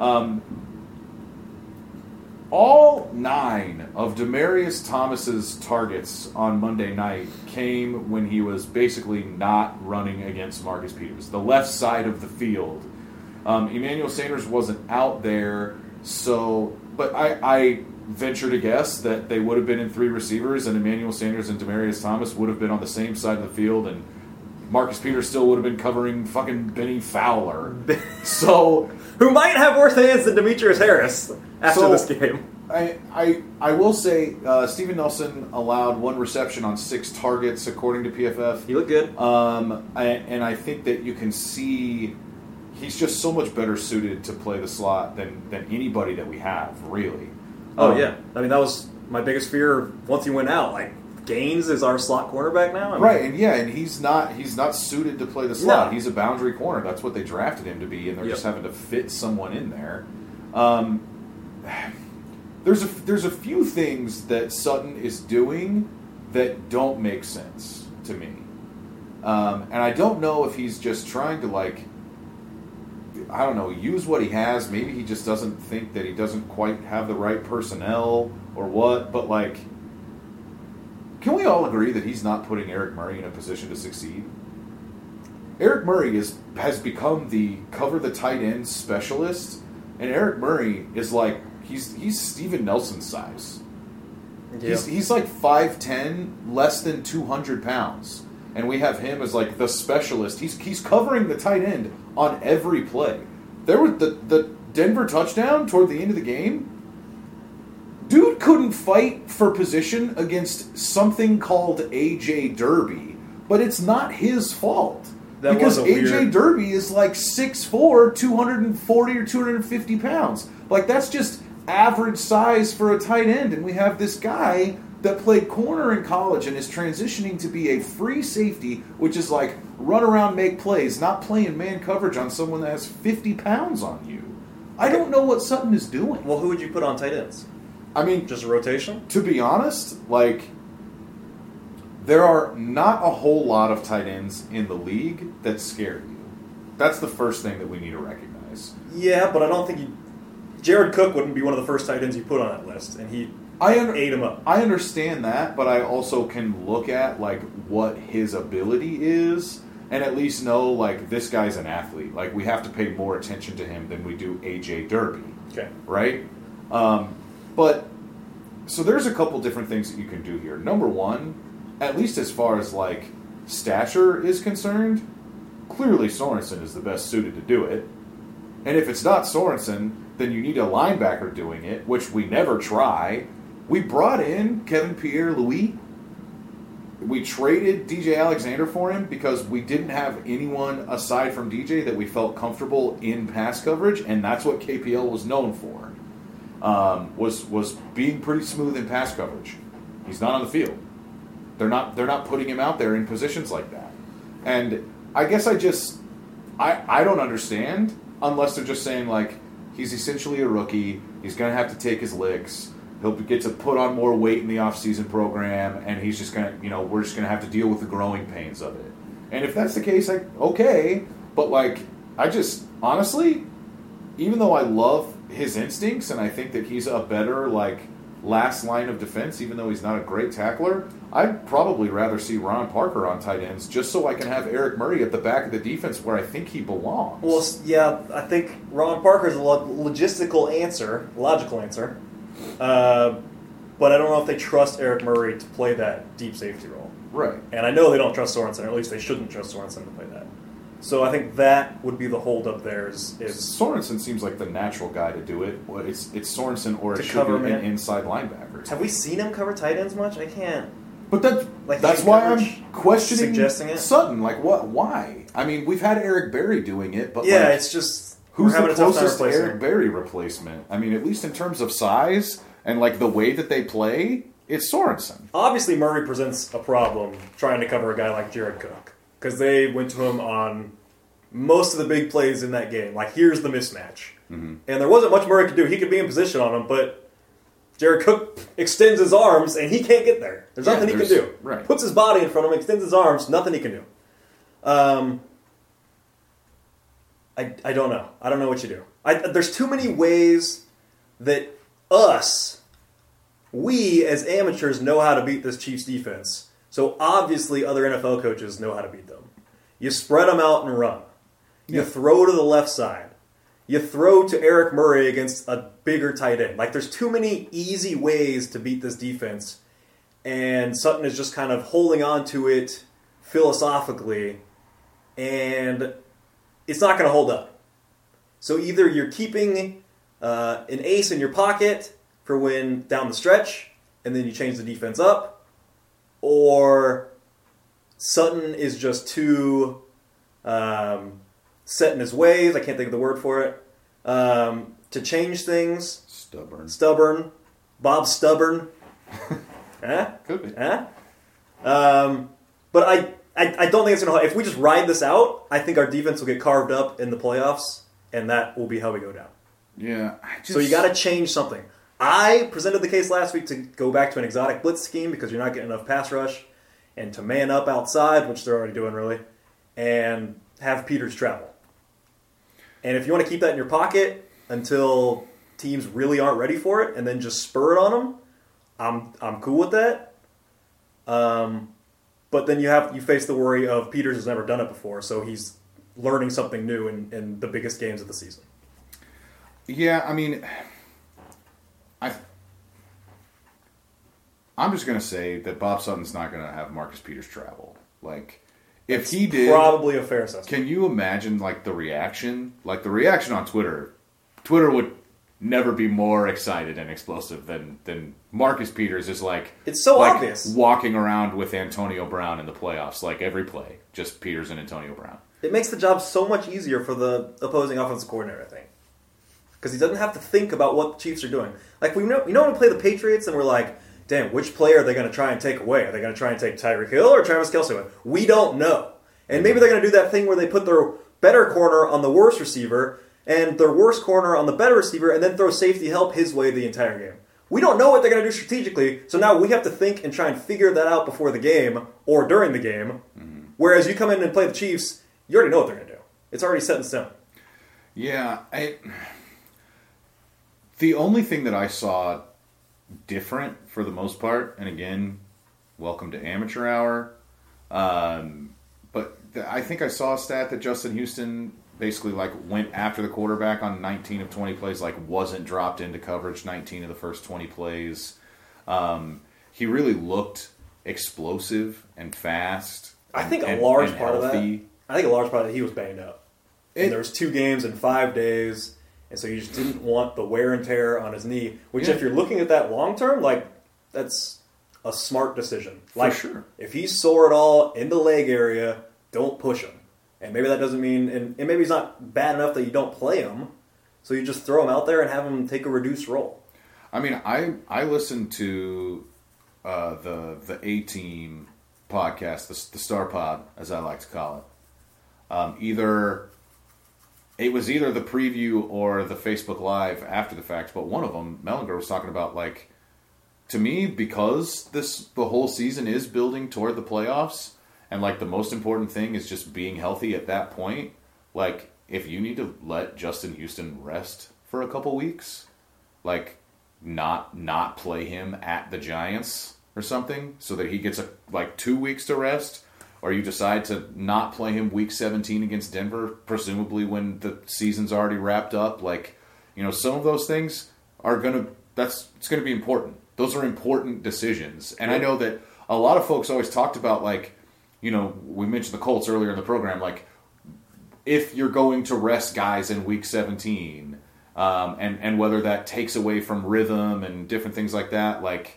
All 9 of Demaryius Thomas's targets on Monday night came when he was basically not running against Marcus Peters. The left side of the field. Emmanuel Sanders wasn't out there, but I venture to guess that they would have been in 3 receivers, and Emmanuel Sanders and Demaryius Thomas would have been on the same side of the field, and Marcus Peters still would have been covering fucking Benny Fowler. Who might have worse hands than Demetrius Harris after this game. I will say Steven Nelson allowed 1 reception on 6 targets, according to PFF. He looked good. And I think that you can see he's just so much better suited to play the slot than anybody that we have, really. Oh, yeah. I mean, that was my biggest fear once he went out. Like, Gaines is our slot cornerback now? Right, and he's not suited to play the slot. No. He's a boundary corner. That's what they drafted him to be, and they're just having to fit someone in there. There's a few things that Sutton is doing that don't make sense to me. And I don't know if he's just trying to, use what he has. Maybe he just doesn't think that he doesn't quite have the right personnel or what, but, can we all agree that he's not putting Eric Murray in a position to succeed? Eric Murray has become the cover the tight end specialist, and Eric Murray is he's Steven Nelson's size. Yeah. He's 5'10", less than 200 pounds. and we have him as like the specialist. He's covering the tight end on every play. There was the Denver touchdown toward the end of the game. Dude couldn't fight for position against something called AJ Derby, but it's not his fault. That because was a AJ weird... Derby is like 6'4", 240 or 250 pounds. Like, that's just average size for a tight end. And we have this guy that played corner in college and is transitioning to be a free safety, which is like run around, make plays, not playing man coverage on someone that has 50 pounds on you. I don't know what Sutton is doing. Well, who would you put on tight ends? I mean, just a rotation? To be honest, like, there are not a whole lot of tight ends in the league that scare you. That's the first thing that we need to recognize. Yeah, but I don't think Jared Cook wouldn't be one of the first tight ends you put on that list, and he ate him up. I understand that, but I also can look at, like, what his ability is and at least know, like, this guy's an athlete. Like, we have to pay more attention to him than we do AJ Derby. Okay. Right? But, so there's a couple different things that you can do here. Number one, at least as far as, like, stature is concerned, clearly Sorensen is the best suited to do it. And if it's not Sorensen, then you need a linebacker doing it, which we never try. We brought in Kevin Pierre-Louis. We traded DJ Alexander for him because we didn't have anyone aside from DJ that we felt comfortable in pass coverage, and that's what KPL was known for. Was being pretty smooth in pass coverage. He's not on the field. They're not putting him out there in positions like that. And I guess I don't understand unless they're just saying, like, he's essentially a rookie, he's going to have to take his licks, he'll get to put on more weight in the off-season program, and he's just going to, we're just going to have to deal with the growing pains of it. And if that's the case, like, okay, but, like, I just, honestly, even though I love his instincts and I think that he's a better, like, last line of defense, even though he's not a great tackler, I'd probably rather see Ron Parker on tight ends just so I can have Eric Murray at the back of the defense where I think he belongs. Well, yeah, I think Ron Parker is a logical answer, but I don't know if they trust Eric Murray to play that deep safety role. Right. And I know they don't trust Sorensen, or at least they shouldn't trust Sorensen to play that. So I think that would be the holdup there. Is Sorensen seems like the natural guy to do it. It's Sorensen or it should be an inside linebacker. Have we seen him cover tight ends much? I can't. But that's why I'm questioning Sutton. Like, what? Why? I mean, we've had Eric Berry doing it, but yeah, it's just who's the closest Eric Berry replacement? I mean, at least in terms of size and like the way that they play, it's Sorensen. Obviously, Murray presents a problem trying to cover a guy like Jared Cook because they went to him on most of the big plays in that game. Like, here's the mismatch, and there wasn't much Murray could do. He could be in position on him, but Jared Cook extends his arms, and he can't get there. There's nothing he can do. Right. Puts his body in front of him, extends his arms, nothing he can do. I don't know. I don't know what you do. There's too many ways that we as amateurs know how to beat this Chiefs defense. So obviously other NFL coaches know how to beat them. You spread them out and run. You throw to the left side. You throw to Eric Murray against a bigger tight end. Like, there's too many easy ways to beat this defense, and Sutton is just kind of holding on to it philosophically, and it's not going to hold up. So either you're keeping an ace in your pocket for when down the stretch, and then you change the defense up, or Sutton is just too set in his ways, I can't think of the word for it, to change things. Stubborn. Bob's stubborn. Could be. But I don't think it's going to... If we just ride this out, I think our defense will get carved up in the playoffs, and that will be how we go down. Yeah. So you got to change something. I presented the case last week to go back to an exotic blitz scheme because you're not getting enough pass rush, and to man up outside, which they're already doing really, and have Peters travel. And if you want to keep that in your pocket until teams really aren't ready for it, and then just spur it on them, I'm cool with that. But then you face the worry of Peters has never done it before, so he's learning something new in the biggest games of the season. Yeah, I mean, I'm just going to say that Bob Sutton's not going to have Marcus Peters travel. Like, if It's he did, probably a fair assessment. can you imagine like the reaction? Like the reaction on Twitter. Twitter would never be more excited and explosive than Marcus Peters is like. It's so like obvious. walking around with Antonio Brown in the playoffs, like every play, just Peters and Antonio Brown. It makes the job so much easier for the opposing offensive coordinator, I think. Because he doesn't have to think about what the Chiefs are doing. Like, we know when we play the Patriots and we're like, damn, which player are they going to try and take away? Are they going to try and take Tyreek Hill or Travis Kelce away? We don't know. And maybe they're going to do that thing where they put their better corner on the worst receiver and their worst corner on the better receiver and then throw safety help his way the entire game. We don't know what they're going to do strategically, so now we have to think and try and figure that out before the game or during the game. Mm-hmm. Whereas you come in and play the Chiefs, you already know what they're going to do. It's already set in stone. Yeah, the only thing that I saw different for the most part, and again, welcome to Amateur Hour, but I think I saw a stat that Justin Houston basically like went after the quarterback on 19 of 20 plays, like wasn't dropped into coverage 19 of the first 20 plays. He really looked explosive and fast. I think a large part of that he was banged up. And there was 2 games in 5 days, and so you just didn't want the wear and tear on his knee, which if you're looking at that long term, like that's a smart decision. Like, for sure. If he's sore at all in the leg area, don't push him. And maybe that doesn't mean, and maybe he's not bad enough that you don't play him, so you just throw him out there and have him take a reduced role. I mean, I listened to the A-Team podcast, the Star Pod, as I like to call it. It was either the preview or the Facebook Live after the fact, but one of them, Mellinger, was talking about, like, to me, because the whole season is building toward the playoffs, and, like, the most important thing is just being healthy at that point, like, if you need to let Justin Houston rest for a couple weeks, like, not play him at the Giants or something, so that he gets, 2 weeks to rest, or you decide to not play him week 17 against Denver, presumably when the season's already wrapped up, like, you know, some of those things are it's going to be important. Those are important decisions. And I know that a lot of folks always talked about, like, you know, we mentioned the Colts earlier in the program, like, if you're going to rest guys in week 17, and whether that takes away from rhythm and different things like that, like,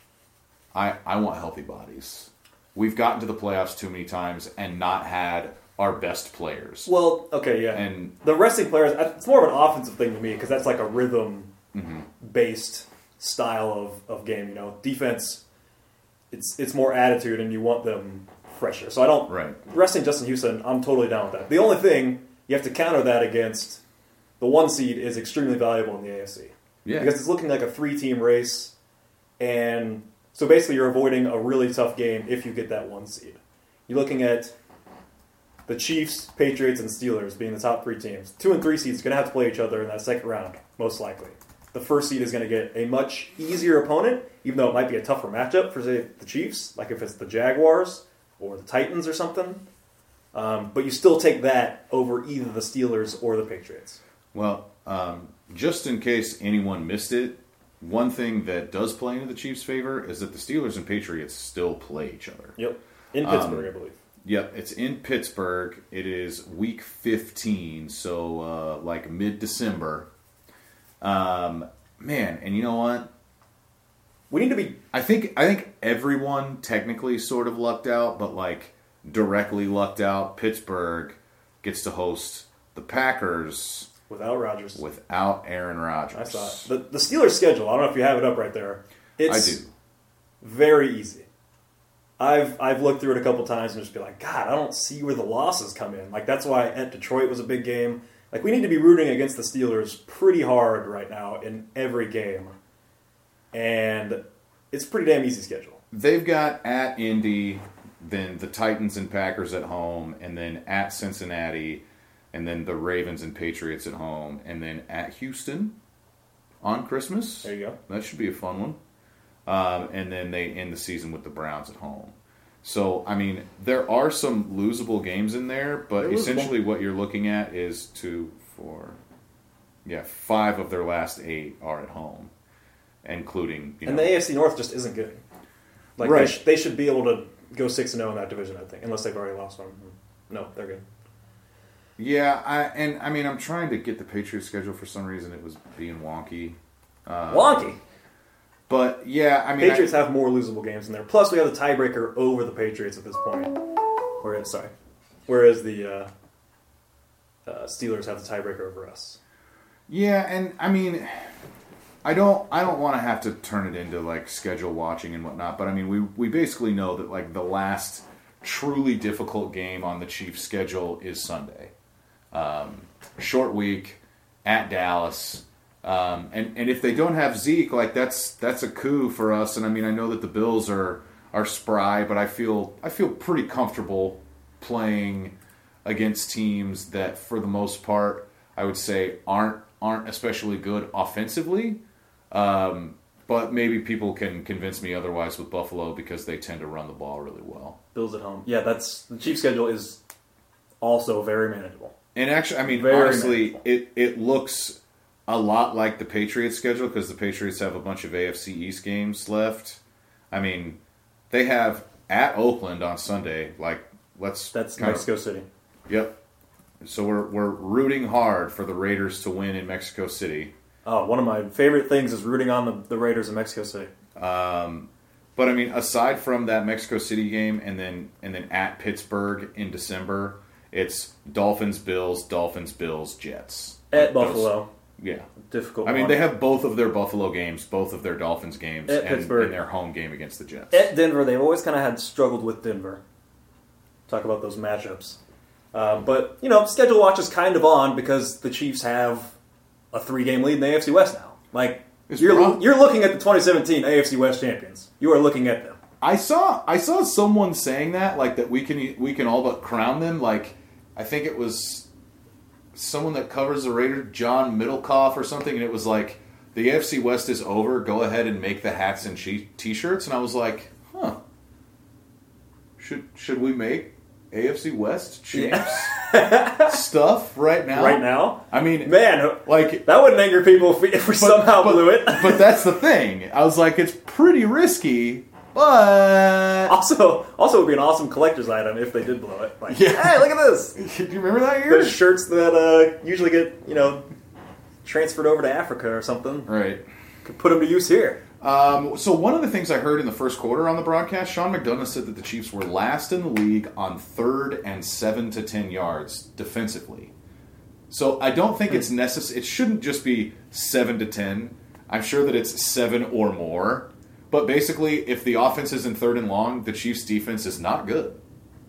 I want healthy bodies. We've gotten to the playoffs too many times and not had our best players. Well, okay, yeah. And the resting players, it's more of an offensive thing to me because that's like a rhythm-based style of game. You know, defense, it's more attitude, and you want them fresher. So I don't resting Justin Houston. I'm totally down with that. The only thing you have to counter that against the 1 seed is extremely valuable in the AFC. Yeah, because it's looking like a 3-team race, and so basically you're avoiding a really tough game if you get that 1 seed. You're looking at the Chiefs, Patriots, and Steelers being the top 3 teams. 2 and 3 seeds are going to have to play each other in that second round, most likely. The first seed is going to get a much easier opponent, even though it might be a tougher matchup for, say, the Chiefs, like if it's the Jaguars or the Titans or something. But you still take that over either the Steelers or the Patriots. Well, just in case anyone missed it, one thing that does play into the Chiefs' favor is that the Steelers and Patriots still play each other. Yep. In Pittsburgh, I believe. Yep, it's in Pittsburgh. It is week 15, so like mid-December. Man, and you know what? We need to be... I think everyone technically sort of lucked out, but like directly lucked out. Pittsburgh gets to host the Packers... Without Rodgers. Without Aaron Rodgers. I saw it. The Steelers' schedule, I don't know if you have it up right there. I do. Very easy. I've looked through it a couple times and just be like, God, I don't see where the losses come in. Like, that's why at Detroit was a big game. Like, we need to be rooting against the Steelers pretty hard right now in every game. And it's a pretty damn easy schedule. They've got at Indy, then the Titans and Packers at home, and then at Cincinnati, and then the Ravens and Patriots at home, and then at Houston on Christmas. There you go. That should be a fun one. And then they end the season with the Browns at home. So, I mean, there are some losable games in there, but essentially what you're looking at is 5 of their last 8 are at home, including... And the AFC North just isn't good. Like, right. they should be able to go 6-0 in that division, I think, unless they've already lost one. No, they're good. Yeah, I'm trying to get the Patriots schedule for some reason. It was being wonky. Wonky. But yeah, Patriots have more losable games in there. Plus, we have the tiebreaker over the Patriots at this point. Whereas the Steelers have the tiebreaker over us. Yeah, and I don't want to have to turn it into like schedule watching and whatnot. But we basically know that like the last truly difficult game on the Chiefs' schedule is Sunday. Short week at Dallas. And if they don't have Zeke, like that's a coup for us. And I know that the Bills are spry, but I feel pretty comfortable playing against teams that, for the most part, I would say aren't especially good offensively. But maybe people can convince me otherwise with Buffalo because they tend to run the ball really well. Bills at home, yeah. The Chiefs' schedule is also very manageable. And actually, very honestly, manageable. it looks a lot like the Patriots schedule because the Patriots have a bunch of AFC East games left. They have at Oakland on Sunday. That's Mexico City. Yep. So we're rooting hard for the Raiders to win in Mexico City. Oh, one of my favorite things is rooting on the Raiders in Mexico City. But aside from that Mexico City game and then at Pittsburgh in December, it's Dolphins, Bills, Jets. At Buffalo. Yeah. Difficult. They have both of their Buffalo games, both of their Dolphins games, and their home game against the Jets. At Denver, they've always kind of had struggled with Denver. Talk about those matchups. But, schedule watch is kind of on because the Chiefs have a 3-game lead in the AFC West now. You're looking at the 2017 AFC West champions. You are looking at them. I saw someone saying that we can all but crown them. I think it was someone that covers the Raiders, John Middlecoff or something, and it was like, the AFC West is over, go ahead and make the hats and t-shirts. And I was like, should we make AFC West champs stuff right now? Right now? Man, that wouldn't anger people if we somehow blew it. But that's the thing. I was like, it's pretty risky, but also it would be an awesome collector's item if they did blow it. Hey, look at this! Do you remember that year? Those shirts that usually get transferred over to Africa or something. Right. Could put them to use here. So one of the things I heard in the first quarter on the broadcast, Sean McDonough said that the Chiefs were last in the league on 3rd and 7 to 10 yards defensively. So I don't think it's necessary. It shouldn't just be 7 to 10. I'm sure that it's 7 or more. But basically, if the offense is in 3rd and long, the Chiefs' defense is not good.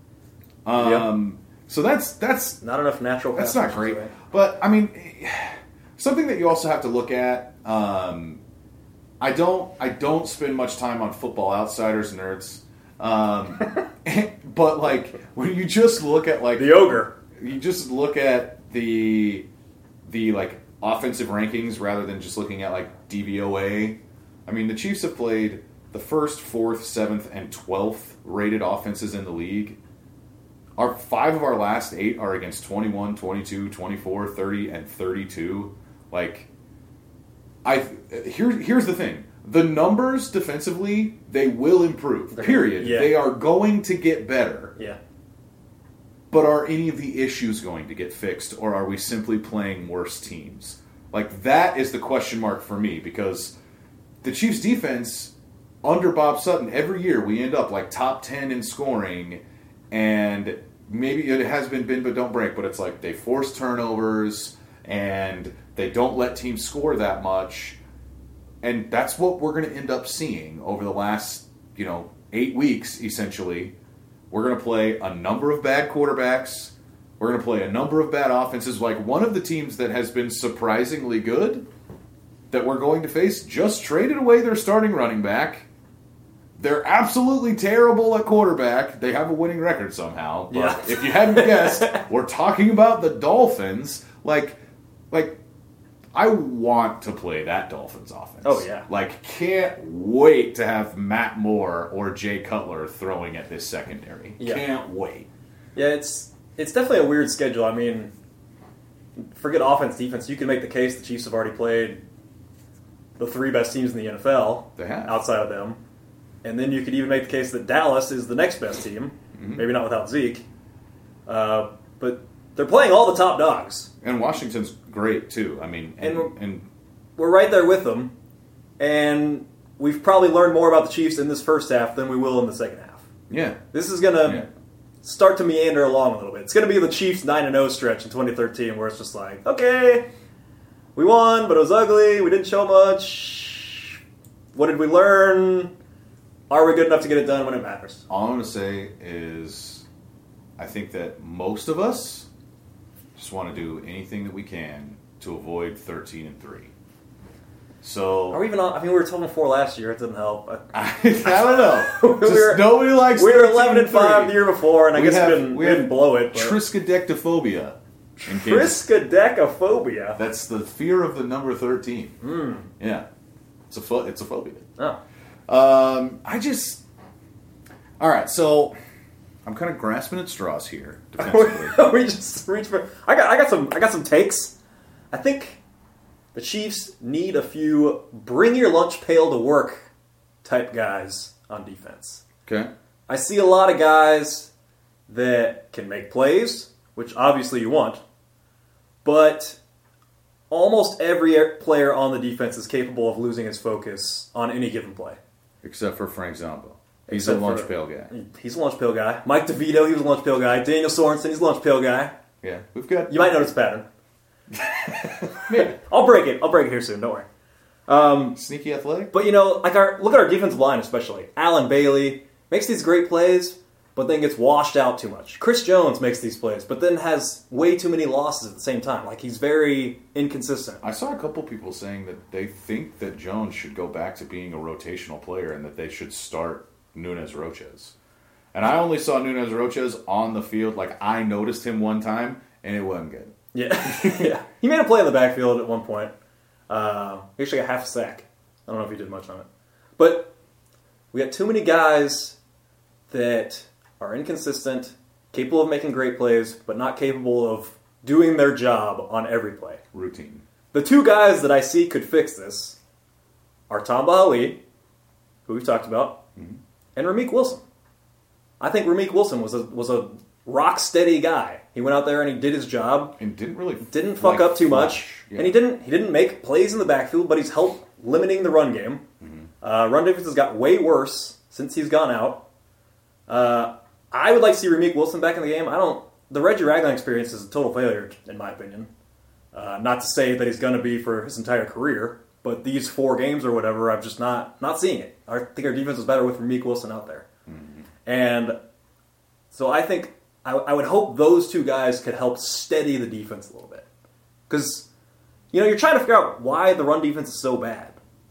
So that's not enough natural. That's not great. Right? But something that you also have to look at. I don't spend much time on Football Outsiders nerds. But when you just look at the ogre, you just look at the offensive rankings rather than just looking at DVOA. The Chiefs have played the 1st, 4th, 7th, and 12th rated offenses in the league. 5 of our last 8 are against 21, 22, 24, 30, and 32. Here's the thing. The numbers defensively, they will improve. Period. Yeah. They are going to get better. Yeah. But are any of the issues going to get fixed, or are we simply playing worse teams? That is the question mark for me, because the Chiefs' defense, under Bob Sutton, every year we end up top 10 in scoring, and maybe it has been bend but don't break, but it's they force turnovers, and they don't let teams score that much. And that's what we're going to end up seeing over the last, 8 weeks, essentially. We're going to play a number of bad quarterbacks. We're going to play a number of bad offenses. One of the teams that has been surprisingly good that we're going to face just traded away their starting running back. They're absolutely terrible at quarterback. They have a winning record somehow. But if you hadn't guessed, we're talking about the Dolphins. I want to play that Dolphins offense. Oh, yeah. Can't wait to have Matt Moore or Jay Cutler throwing at this secondary. Yeah. Can't wait. Yeah, it's definitely a weird schedule. Forget offense, defense. You can make the case the Chiefs have already played the 3 best teams in the NFL. They have. Outside of them. And then you could even make the case that Dallas is the next best team. Maybe not without Zeke. But they're playing all the top dogs. And Washington's great, too. I mean, and we're right there with them. And we've probably learned more about the Chiefs in this first half than we will in the second half. yeah. This is going to start to meander along a little bit. It's going to be the Chiefs 9-0 stretch in 2013 where it's just like, okay, we won, but it was ugly. We didn't show much. What did we learn? Are we good enough to get it done when it matters? All I'm going to say is I think that most of us just want to do anything that we can to avoid 13-3. So Are we even on? I mean, we were 12-4 last year. It didn't help. I don't know. Nobody likes. We were 11-5 the year before, and I guess we didn't blow it. Triskaidekaphobia. Triskaidekaphobia. That's the fear of the number 13. Yeah, it's a phobia. Oh. All right. So I'm kind of grasping at straws here. Defensively. We just reach for. I got some takes. I think the Chiefs need a few bring your lunch pail to work type guys on defense. Okay. I see a lot of guys that can make plays, which obviously you want, but almost every player on the defense is capable of losing his focus on any given play. Except for Frank Zombo. He's Except a lunch for- pail guy. He's a lunch pail guy. Mike DeVito, he was a lunch pail guy. Daniel Sorensen, he's a lunch pail guy. Yeah, we've got. You might notice a pattern. Maybe. I'll break it. I'll break it here soon. Don't worry. Sneaky athletic. But look at our defensive line, especially Allen Bailey makes these great plays, but then gets washed out too much. Chris Jones makes these plays, but then has way too many losses at the same time. Like he's very inconsistent. I saw a couple people saying that they think that Jones should go back to being a rotational player and that they should start Nunez Roches. And I only saw Nunez Roches on the field. Like I noticed him one time, and it wasn't good. Yeah, yeah. He made a play in the backfield at one point. He actually got half a sack. I don't know if he did much on it. But we got too many guys that are inconsistent, capable of making great plays, but not capable of doing their job on every play. Routine. The two guys that I see could fix this are Tamba Ali, who we've talked about, and Ramik Wilson. I think Ramik Wilson was a rock steady guy. He went out there and he did his job. And Didn't fuck up too much. Yeah. And he didn't make plays in the backfield, but he's helped limiting the run game. Run defense has got way worse since he's gone out. I would like to see Ramik Wilson back in the game. The Reggie Ragland experience is a total failure, in my opinion. Not to say that he's going to be for his entire career, but these 4 games or whatever, I'm just not seeing it. I think our defense is better with Ramik Wilson out there. And so I think I would hope those two guys could help steady the defense a little bit. Because, you're trying to figure out why the run defense is so bad.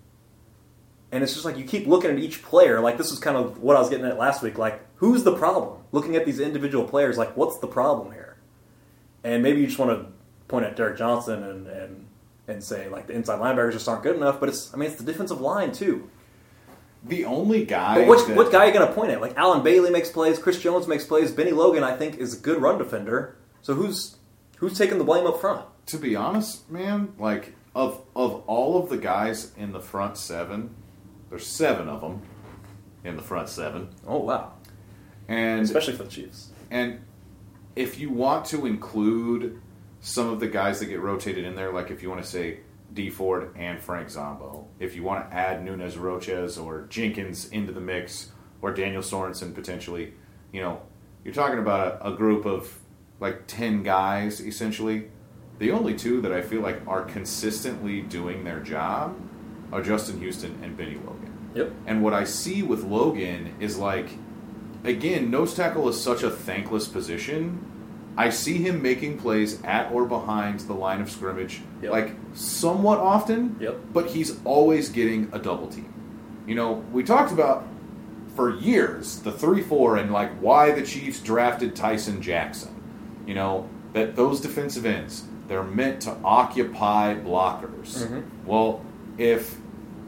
And it's just like you keep looking at each player. Like, this is kind of what I was getting at last week. Like, who's the problem? Looking at these individual players, like, what's the problem here? And maybe you just want to point at Derek Johnson and say, like, the inside linebackers just aren't good enough. But it's the defensive line, too. The only guy... But what guy are you going to point at? Like, Allen Bailey makes plays, Chris Jones makes plays, Benny Logan, I think, is a good run defender. So who's taking the blame up front? To be honest, man, like, of all of the guys in the front 7, there's 7 of them in the front 7. Oh, wow. And Especially for the Chiefs. And if you want to include some of the guys that get rotated in there, like if you want to say D Ford and Frank Zombo, if you want to add Nunez Roches or Jenkins into the mix, or Daniel Sorensen potentially, you're talking about a group of like 10 guys essentially. The only 2 that I feel like are consistently doing their job are Justin Houston and Benny Logan. Yep. And what I see with Logan is like, again, nose tackle is such a thankless position. I see him making plays at or behind the line of scrimmage, like somewhat often, but he's always getting a double team. We talked about for years the 3-4 and like why the Chiefs drafted Tyson Jackson. That those defensive ends, they're meant to occupy blockers. Well, if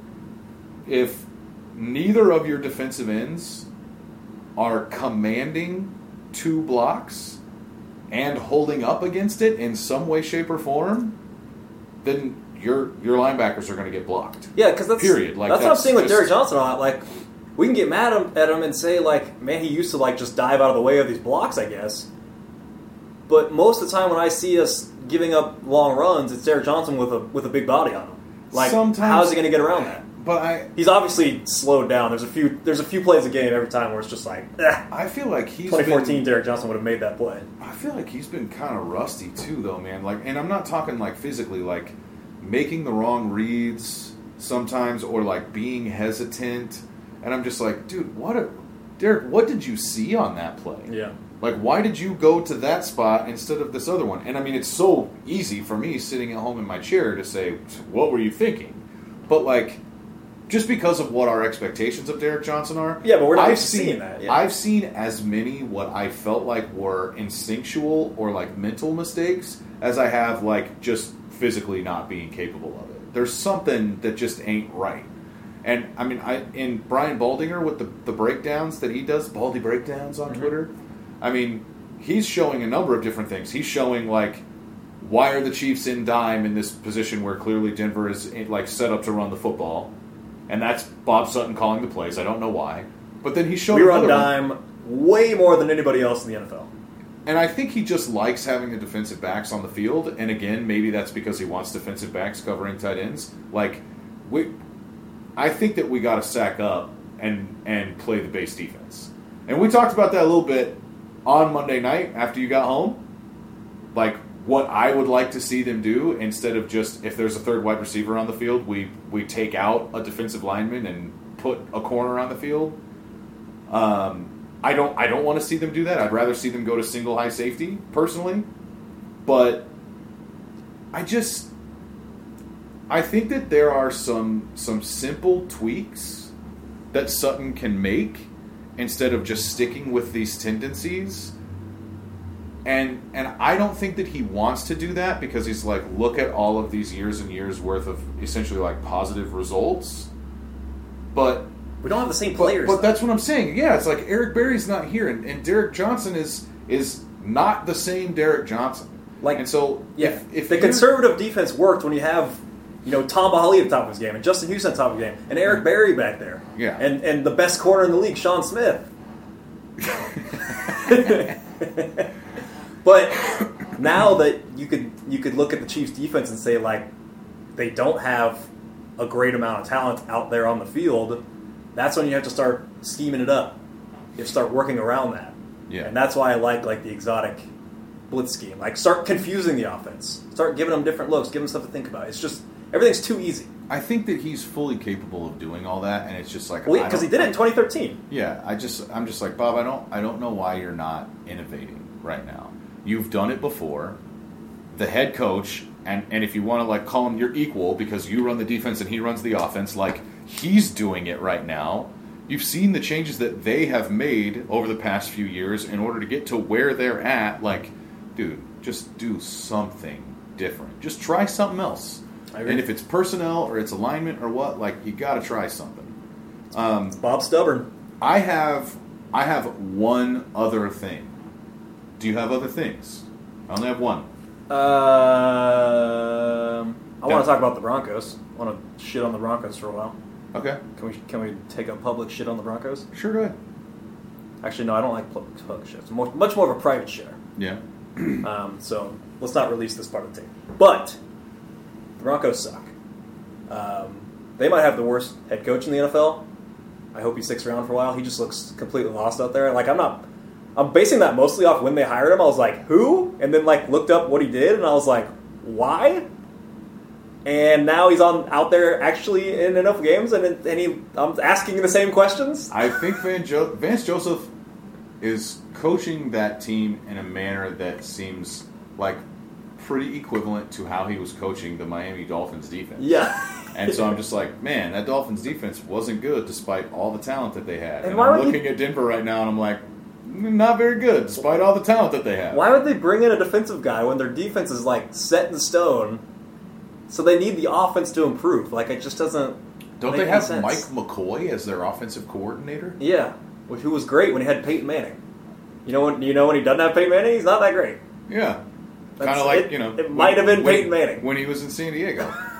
neither of your defensive ends are commanding 2 blocks and holding up against it in some way, shape, or form, then your linebackers are going to get blocked. Yeah, because that's period. Like that's what I'm seeing with Derek Johnson a lot. Like we can get mad at him and say, like, man, he used to, like, just dive out of the way of these blocks, I guess. But most of the time when I see us giving up long runs, it's Derek Johnson with a big body on him. Like, how is he going to get around that? But he's obviously slowed down. There's a few plays a game every time where it's just like, I feel like 2014 Derek Johnson would have made that play. I feel like he's been kind of rusty too, though, man. Like, and I'm not talking like physically, like making the wrong reads sometimes, or like being hesitant. And I'm just like, dude, Derek, what did you see on that play? Yeah. Like, why did you go to that spot instead of this other one? And I mean, it's so easy for me sitting at home in my chair to say, what were you thinking? But like, just because of what our expectations of Derek Johnson are. Yeah, but we're not seeing that. Yeah. I've seen as many what I felt like were instinctual or like mental mistakes as I have like just physically not being capable of it. There's something that just ain't right. And I mean, in Brian Baldinger with the breakdowns that he does, Baldy breakdowns on Twitter, I mean, he's showing a number of different things. He's showing like, why are the Chiefs in dime in this position where clearly Denver is like set up to run the football? And that's Bob Sutton calling the plays. I don't know why. But then he showed we run dime way more than anybody else in the NFL. And I think he just likes having the defensive backs on the field. And again, maybe that's because he wants defensive backs covering tight ends. Like, I think that we got to sack up and play the base defense. And we talked about that a little bit on Monday night after you got home. Like, what I would like to see them do, instead of just, if there's a third wide receiver on the field, we take out a defensive lineman and put a corner on the field. I don't want to see them do that. I'd rather see them go to single high safety, personally. But I think that there are some simple tweaks that Sutton can make instead of just sticking with these tendencies. And I don't think that he wants to do that because he's like, look at all of these years and years worth of essentially like positive results. But we don't have the same players. But that's what I'm saying. Yeah, it's like Eric Berry's not here, and Derek Johnson is not the same Derek Johnson. Like, and so yeah, if the conservative defense worked when you have, Tom Bahali at the top of his game and Justin Houston at the top of his game and Eric Berry back there, yeah, and the best corner in the league, Sean Smith. But now that you could look at the Chiefs' defense and say, like, they don't have a great amount of talent out there on the field, that's when you have to start scheming it up. You have to start working around that. Yeah. And that's why I like the exotic blitz scheme. Like, start confusing the offense. Start giving them different looks. Give them stuff to think about. It's just, everything's too easy. I think that he's fully capable of doing all that, and it's just like... Well, because he did it in 2013. Yeah, I'm just like, Bob, I don't know why you're not innovating right now. You've done it before. The head coach, and if you want to like call him your equal because you run the defense and he runs the offense, like he's doing it right now. You've seen the changes that they have made over the past few years in order to get to where they're at. Like, dude, just do something different. Just try something else. And if it's personnel or it's alignment or what, like you got to try something. Bob's stubborn. I have one other thing. Do you have other things? I only have one. I want to talk about the Broncos. I want to shit on the Broncos for a while. Okay. Can we take a public shit on the Broncos? Sure, go ahead. Actually, no, I don't like public shit. It's much more of a private share. Yeah. So let's not release this part of the tape. But the Broncos suck. They might have the worst head coach in the NFL. I hope he sticks around for a while. He just looks completely lost out there. Like, I'm basing that mostly off when they hired him. I was like, who? And then like looked up what he did, and I was like, why? And now he's out there actually in enough games, and I'm asking the same questions. I think Vance Joseph is coaching that team in a manner that seems like pretty equivalent to how he was coaching the Miami Dolphins defense. Yeah. And so I'm just like, man, that Dolphins defense wasn't good despite all the talent that they had. And I'm looking at Denver right now, and I'm like, not very good, despite all the talent that they have. Why would they bring in a defensive guy when their defense is like set in stone? So they need the offense to improve. Like, it just doesn't. Don't make they have sense. Mike McCoy as their offensive coordinator? Yeah, who was great when he had Peyton Manning. You know when he doesn't have Peyton Manning, he's not that great. Yeah, kind of like it might have been Peyton Manning when he was in San Diego.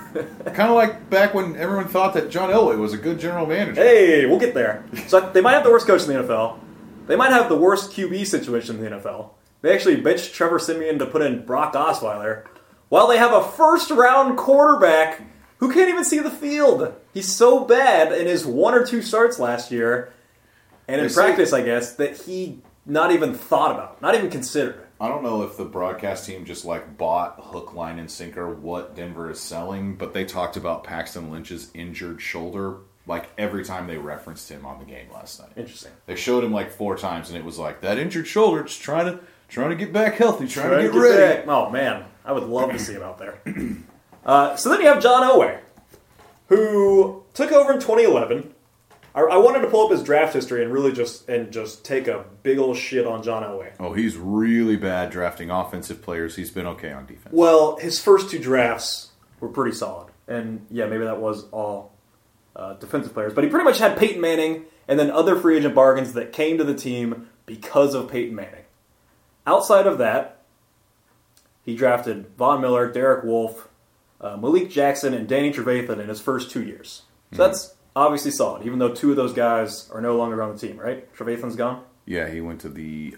Kind of like back when everyone thought that John Elway was a good general manager. Hey, we'll get there. So they might have the worst coach in the NFL. They might have the worst QB situation in the NFL. They actually benched Trevor Siemian to put in Brock Osweiler, while they have a first-round quarterback who can't even see the field. He's so bad in his 1 or 2 starts last year, and in practice, I guess, that he not even thought about, not even considered. I don't know if the broadcast team just bought hook, line, and sinker what Denver is selling, but they talked about Paxton Lynch's injured shoulder every time they referenced him on the game last night. Interesting. They showed him 4 times, and it was that injured shoulder, just trying to get back healthy, trying to get ready. Back. Oh man, I would love to see him out there. So then you have John Elway, who took over in 2011. I wanted to pull up his draft history and really just take a big old shit on John Elway. Oh, he's really bad drafting offensive players. He's been okay on defense. Well, his first 2 drafts were pretty solid. And yeah, maybe that was all defensive players. But he pretty much had Peyton Manning and then other free agent bargains that came to the team because of Peyton Manning. Outside of that, he drafted Von Miller, Derek Wolfe, Malik Jackson, and Danny Trevathan in his first 2 years. So that's obviously solid, even though 2 of those guys are no longer on the team, right? Trevathan's gone? Yeah, he went to the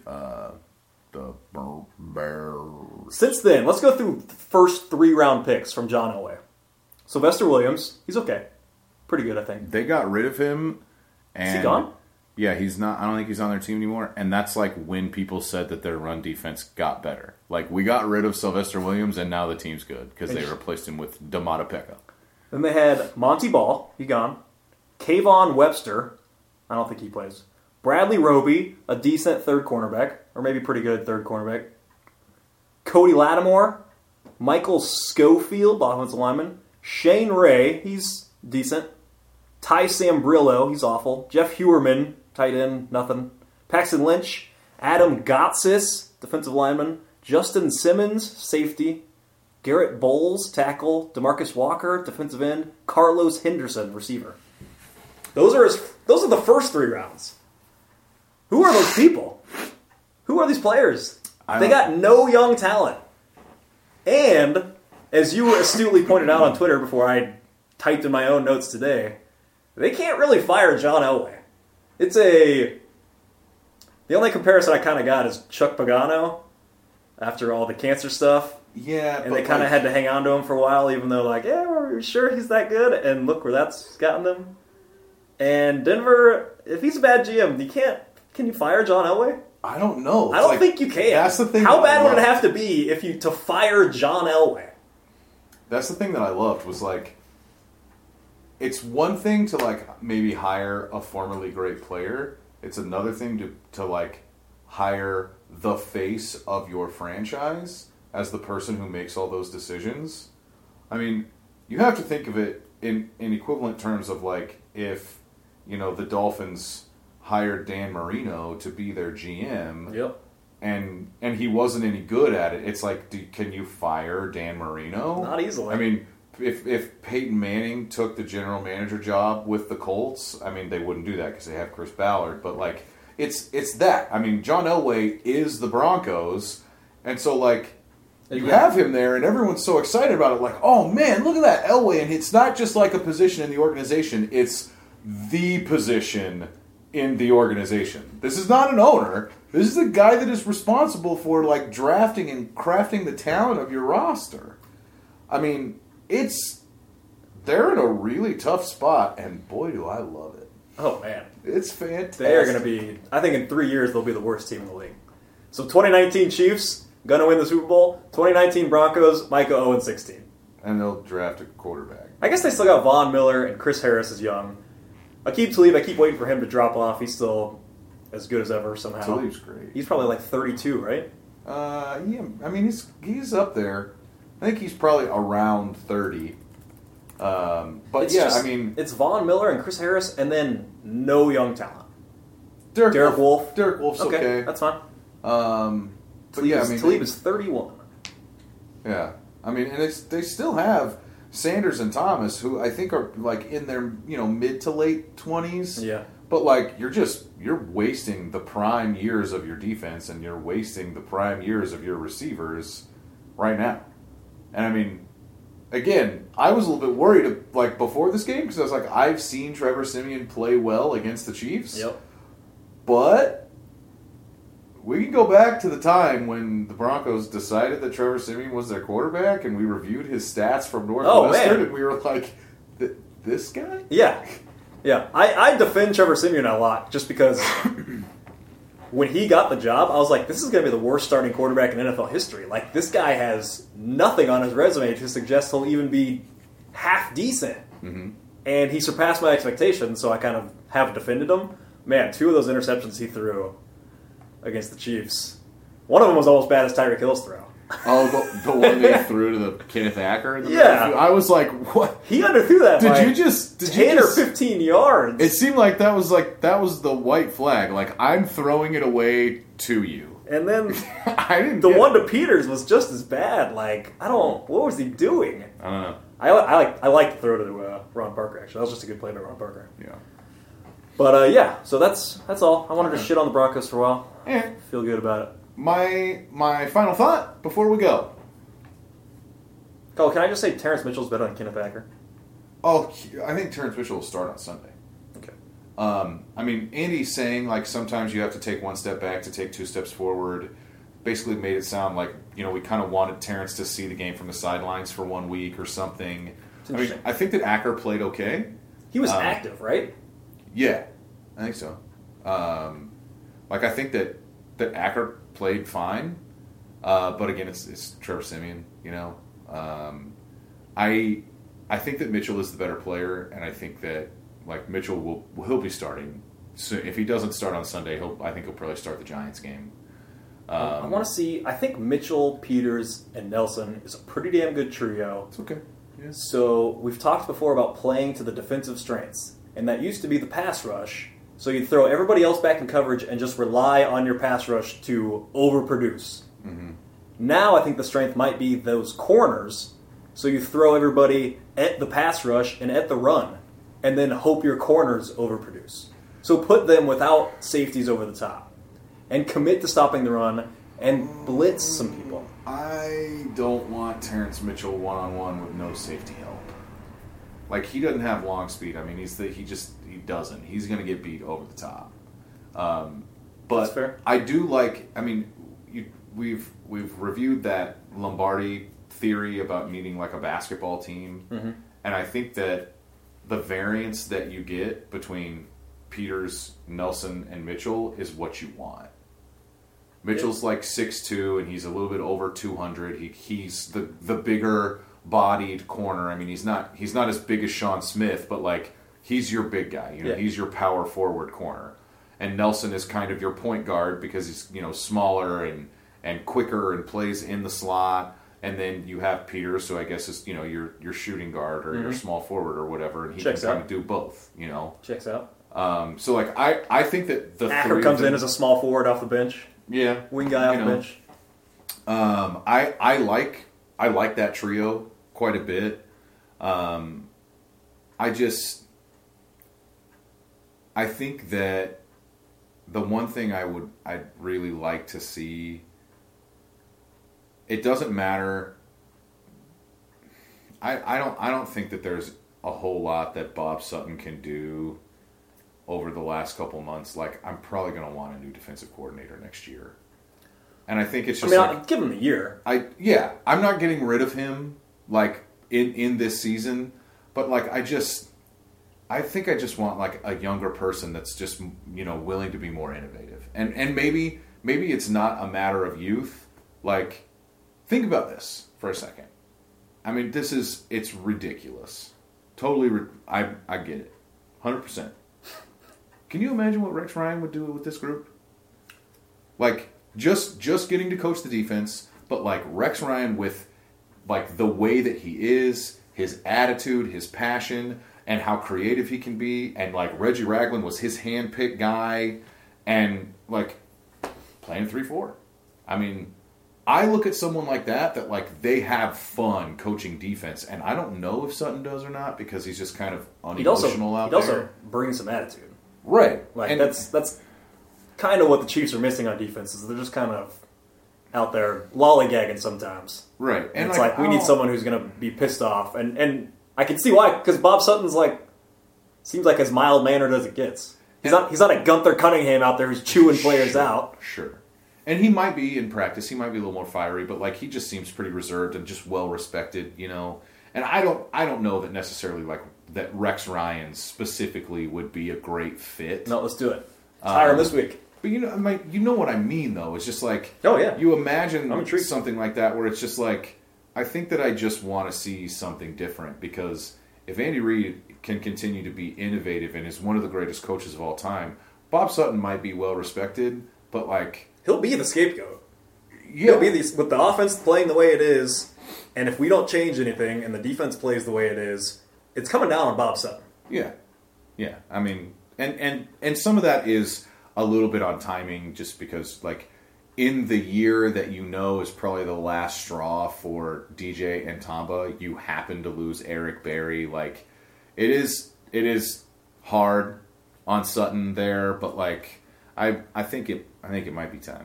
Bears. Since then, let's go through the first 3-round picks from John Elway. Sylvester Williams, he's okay. Pretty good, I think. They got rid of him. And Is he gone? Yeah, he's not. I don't think he's on their team anymore. And that's when people said that their run defense got better. We got rid of Sylvester Williams, and now the team's good because they replaced him with Damata Pekka. Then they had Monty Ball, he gone. Kayvon Webster, I don't think he plays. Bradley Roby, a decent third cornerback, or maybe pretty good third cornerback. Cody Lattimore, Michael Schofield, offensive lineman. Shane Ray, he's decent. Ty Sambrillo, he's awful. Jeff Hewerman, tight end, nothing. Paxton Lynch, Adam Gotsis, defensive lineman. Justin Simmons, safety. Garrett Bowles, tackle. DeMarcus Walker, defensive end. Carlos Henderson, receiver. Those are the first 3 rounds. Who are those people? Who are these players? They got no young talent. And, as you astutely pointed out on Twitter before I typed in my own notes today, they can't really fire John Elway. The only comparison I kind of got is Chuck Pagano after all the cancer stuff. Yeah, and they kind of had to hang on to him for a while, even though yeah, we're sure he's that good. And look where that's gotten them. And Denver, if he's a bad GM, can you fire John Elway? I don't know. I don't think you can. That's the thing. How bad would it have to be to fire John Elway? That's the thing that I loved was it's one thing to maybe hire a formerly great player. It's another thing to hire the face of your franchise as the person who makes all those decisions. I mean, you have to think of it in equivalent terms of if the Dolphins hired Dan Marino to be their GM. Yep. And he wasn't any good at it. It's can you fire Dan Marino? Not easily. I mean, if Peyton Manning took the general manager job with the Colts, I mean, they wouldn't do that because they have Chris Ballard. But it's that. I mean, John Elway is the Broncos, and so you have him there, and everyone's so excited about it. Oh man, look at that Elway, and it's not just a position in the organization; it's the position in the organization. This is not an owner. This is the guy that is responsible for drafting and crafting the talent of your roster. I mean, they're in a really tough spot, and boy, do I love it. Oh man, it's fantastic. They're going to be. I think in 3 years they'll be the worst team in the league. So 2019 Chiefs gonna win the Super Bowl. 2019 Broncos might go 0-16, and they'll draft a quarterback. I guess they still got Von Miller and Chris Harris is young. Aqib Talib, I keep waiting for him to drop off. He's still as good as ever somehow. Talib's great. He's probably 32, right? Yeah. I mean, he's up there. I think he's probably around 30. But it's Von Miller and Chris Harris, and then no young talent. Derek Wolfe. Derek Wolfe's okay. That's fine. Talib is 31. Yeah, I mean, and they still have Sanders and Thomas, who I think are in their mid to late 20s. Yeah, but you're wasting the prime years of your defense, and you're wasting the prime years of your receivers right now. And I mean, again, I was a little bit worried like before this game because I was like, I've seen Trevor Siemian play well against the Chiefs. Yep. But we can go back to the time when the Broncos decided that Trevor Siemian was their quarterback, and we reviewed his stats from Northwestern, and we were like, this guy? Yeah. Yeah. I defend Trevor Siemian a lot just because when he got the job, I was like, this is going to be the worst starting quarterback in NFL history. Like, this guy has nothing on his resume to suggest he'll even be half decent. Mm-hmm. And he surpassed my expectations, so I kind of have defended him. Man, 2 of those interceptions he threw against the Chiefs. One of them was almost bad as Tyreek Hill's throw. Oh, the one they threw to the Kenneth Acker? Yeah. I was like, what? He underthrew that by 10 or 15 yards. It seemed like that was the white flag. Like, I'm throwing it away to you. And then I didn't the one to Peters was just as bad. Like, what was he doing? I don't know. I like the throw to Ron Parker, actually. That was just a good play by Ron Parker. Yeah. But, yeah, so that's all. I wanted to shit on the Broncos for a while. Yeah. Feel good about it. My final thought before we go. Oh, can I just say Terrence Mitchell's better than Kenneth Acker? Oh, I think Terrence Mitchell will start on Sunday. Okay. I mean, Andy's saying, like, sometimes you have to take 1 step back to take 2 steps forward. Basically made it sound like, we kind of wanted Terrence to see the game from the sidelines for 1 week or something. I mean, I think that Acker played okay. He was active, right? Yeah, I think so. I think that Acker played fine, but again, it's Trevor Siemian. I think that Mitchell is the better player, and I think that Mitchell he'll be starting soon. If he doesn't start on Sunday, I think he'll probably start the Giants game. I want to see. I think Mitchell, Peters, and Nelson is a pretty damn good trio. It's okay. Yeah. So we've talked before about playing to the defensive strengths, and that used to be the pass rush. So you throw everybody else back in coverage and just rely on your pass rush to overproduce. Mm-hmm. Now I think the strength might be those corners. So you throw everybody at the pass rush and at the run, and then hope your corners overproduce. So put them without safeties over the top, and commit to stopping the run, and blitz some people. I don't want Terrence Mitchell one-on-one with no safety help. He doesn't have long speed. I mean, he doesn't. He's going to get beat over the top. But That's fair. I do we've reviewed that Lombardi theory about needing a basketball team, mm-hmm. and I think that the variance that you get between Peters, Nelson, and Mitchell is what you want. Mitchell's 6'2", and he's a little bit over 200. He's the bigger bodied corner. I mean, he's not as big as Sean Smith, but he's your big guy. He's your power forward corner. And Nelson is kind of your point guard because he's smaller and quicker and plays in the slot. And then you have Peters, so I guess is your shooting guard or your small forward or whatever, and he can kind of do both. Checks out. So I think that the Acker comes in as a small forward off the bench. Yeah, wing guy off the bench. I like that trio quite a bit. I think that the one thing I'd really like to see. It doesn't matter. I don't think that there's a whole lot that Bob Sutton can do over the last couple months. I'm probably going to want a new defensive coordinator next year. And I think it's just I'll give him a year. I'm not getting rid of him in this season, but I think I just want a younger person that's just willing to be more innovative. And maybe it's not a matter of youth. Think about this for a second. I mean, it's ridiculous. Totally, I get it. 100%. Can you imagine what Rex Ryan would do with this group? Just getting to coach the defense, but Rex Ryan with the way that he is, his attitude, his passion, and how creative he can be, and Reggie Ragland was his hand-picked guy, and playing 3-4. I mean, I look at someone like that they have fun coaching defense, and I don't know if Sutton does or not because he's just kind of unemotional out there. He also brings some attitude, right? That's kind of what the Chiefs are missing on defense. Is they're just kind of out there lollygagging sometimes. Right. And it's like we need someone who's going to be pissed off. And I can see why, because Bob Sutton's like, seems like as mild-mannered as it gets. He's not a Gunther Cunningham out there who's chewing players out. Sure. And he might be in practice. He might be a little more fiery, but like he just seems pretty reserved and just well respected, you know. And I don't know that necessarily like that Rex Ryan specifically would be a great fit. No, let's do it. Let's hire him this week. But you know what I mean though. It's just like oh yeah, you imagine something like that where it's just like I think that I just want to see something different because if Andy Reid can continue to be innovative and is one of the greatest coaches of all time, Bob Sutton might be well respected, but like he'll be the scapegoat. Yeah. He'll be with the offense playing the way it is, and if we don't change anything and the defense plays the way it is, it's coming down on Bob Sutton. Yeah. Yeah. I mean, and some of that is a little bit on timing just because like in the year that you know is probably the last straw for DJ and Tamba, you happen to lose Eric Berry. Like it is hard on Sutton there, but like I think it might be time.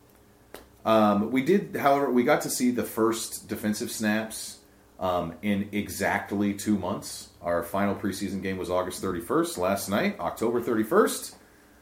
However, we got to see the first defensive snaps in exactly 2 months. Our final preseason game was August 31st, last night, October 31st.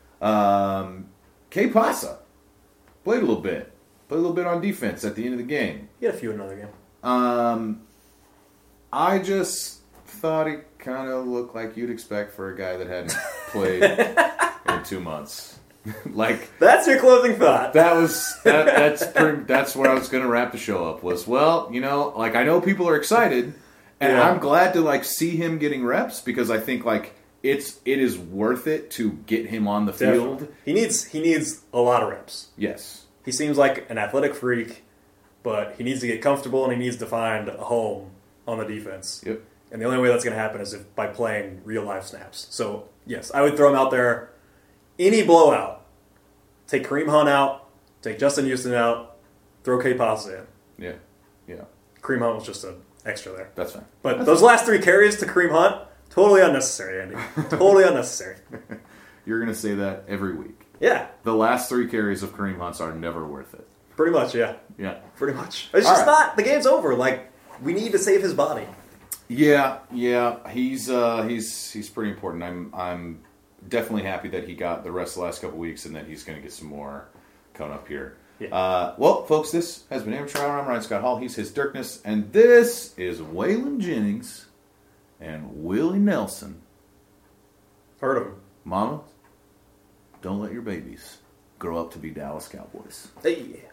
K Pasa played a little bit on defense at the end of the game. He had a few in another game. I just thought he kind of looked like you'd expect for a guy that hadn't played in 2 months. Like that's your closing thought. That's where I was going to wrap the show up. Was like I know people are excited, and I'm glad to like see him getting reps because I think like it is worth it to get him on the field. He needs a lot of reps. Yes, he seems like an athletic freak, but he needs to get comfortable and he needs to find a home on the defense. Yep. And the only way that's going to happen is by playing real life snaps. So yes, I would throw him out there. Any blowout, take Kareem Hunt out, take Justin Houston out, throw K Pasa in. Yeah. Kareem Hunt was just an extra there. That's fine. But those last 3 carries to Kareem Hunt, totally unnecessary, Andy. Totally unnecessary. You're going to say that every week. Yeah. The last 3 carries of Kareem Hunt's are never worth it. Pretty much, yeah. Yeah. Pretty much. It's just not. The game's over. Like, we need to save his body. Yeah. He's pretty important. I'm definitely happy that he got the rest of the last couple weeks and that he's going to get some more coming up here. Yeah. Well, folks, this has been Amateur Hour. I'm Ryan Scott Hall. He's His Dirkness. And this is Waylon Jennings and Willie Nelson. Heard of him. Mama, don't let your babies grow up to be Dallas Cowboys. Hey.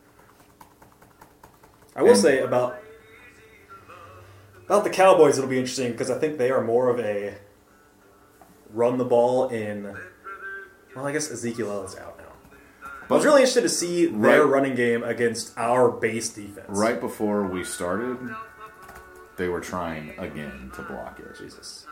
I will say about the Cowboys, it'll be interesting because I think they are more of a run the ball in. Well, I guess Ezekiel Elliott's out now. But I was really interested to see their running game against our base defense. Right before we started, they were trying again to block it. Jesus,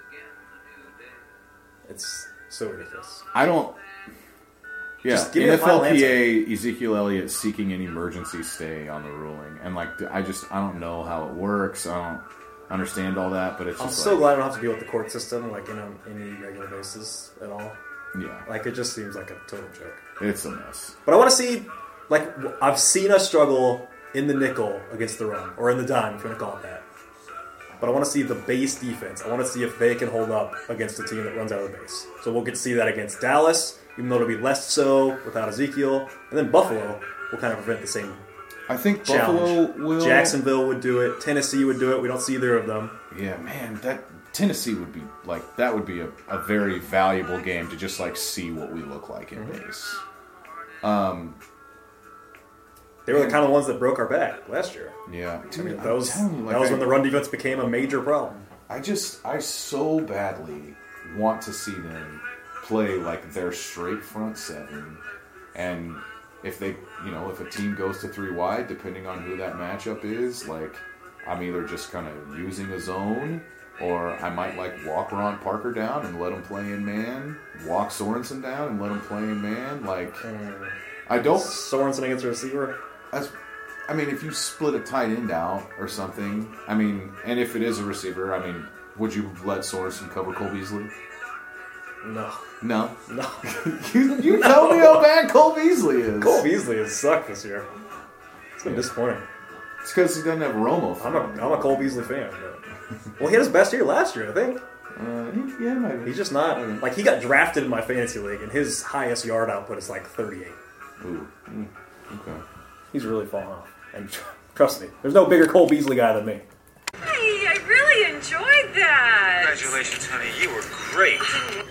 it's so ridiculous. I don't. Yeah, just give me a final NFLPA Ezekiel Elliott seeking an emergency stay on the ruling, and like I don't know how it works. I don't understand all that, but it's. I'm just so glad I don't have to deal with the court system like on any regular basis at all. Yeah, like it just seems like a total joke. It's a mess. But I want to see, like I've seen us struggle in the nickel against the run or in the dime, if you want to call it that. But I want to see the base defense. I want to see if they can hold up against a team that runs out of the base. So we'll get to see that against Dallas, even though it'll be less so without Ezekiel. And then Buffalo will kind of prevent the same I think challenge. Buffalo will. Jacksonville would do it. Tennessee would do it. We don't see either of them. Yeah, man, that Tennessee would be like that would be a very valuable game to just like see what we look like in base. They were the kind of ones that broke our back last year. Yeah, I mean, that was when the run defense became a major problem. I so badly want to see them play like their straight front seven, and if they, if a team goes to 3 wide, depending on who that matchup is, like I'm either just kind of using a zone, or I might like walk Ron Parker down and let him play in man, walk Sorensen down and let him play in man. Like I don't Sorensen against a receiver. I mean, if you split a tight end out or something, I mean, and if it is a receiver, I mean, would you let Sorensen cover Cole Beasley? No. You tell me how bad Cole Beasley is. Cole Beasley has sucked this year. It's been disappointing. It's because he doesn't have Romo. I'm a Cole Beasley fan. But, well, he had his best year last year, I think. Yeah, maybe. He's just not like he got drafted in my fantasy league, and his highest yard output is like 38. Ooh. Okay. He's really fallen off. And trust me, there's no bigger Cole Beasley guy than me. Hey, I really enjoyed that. Congratulations, honey. You were great.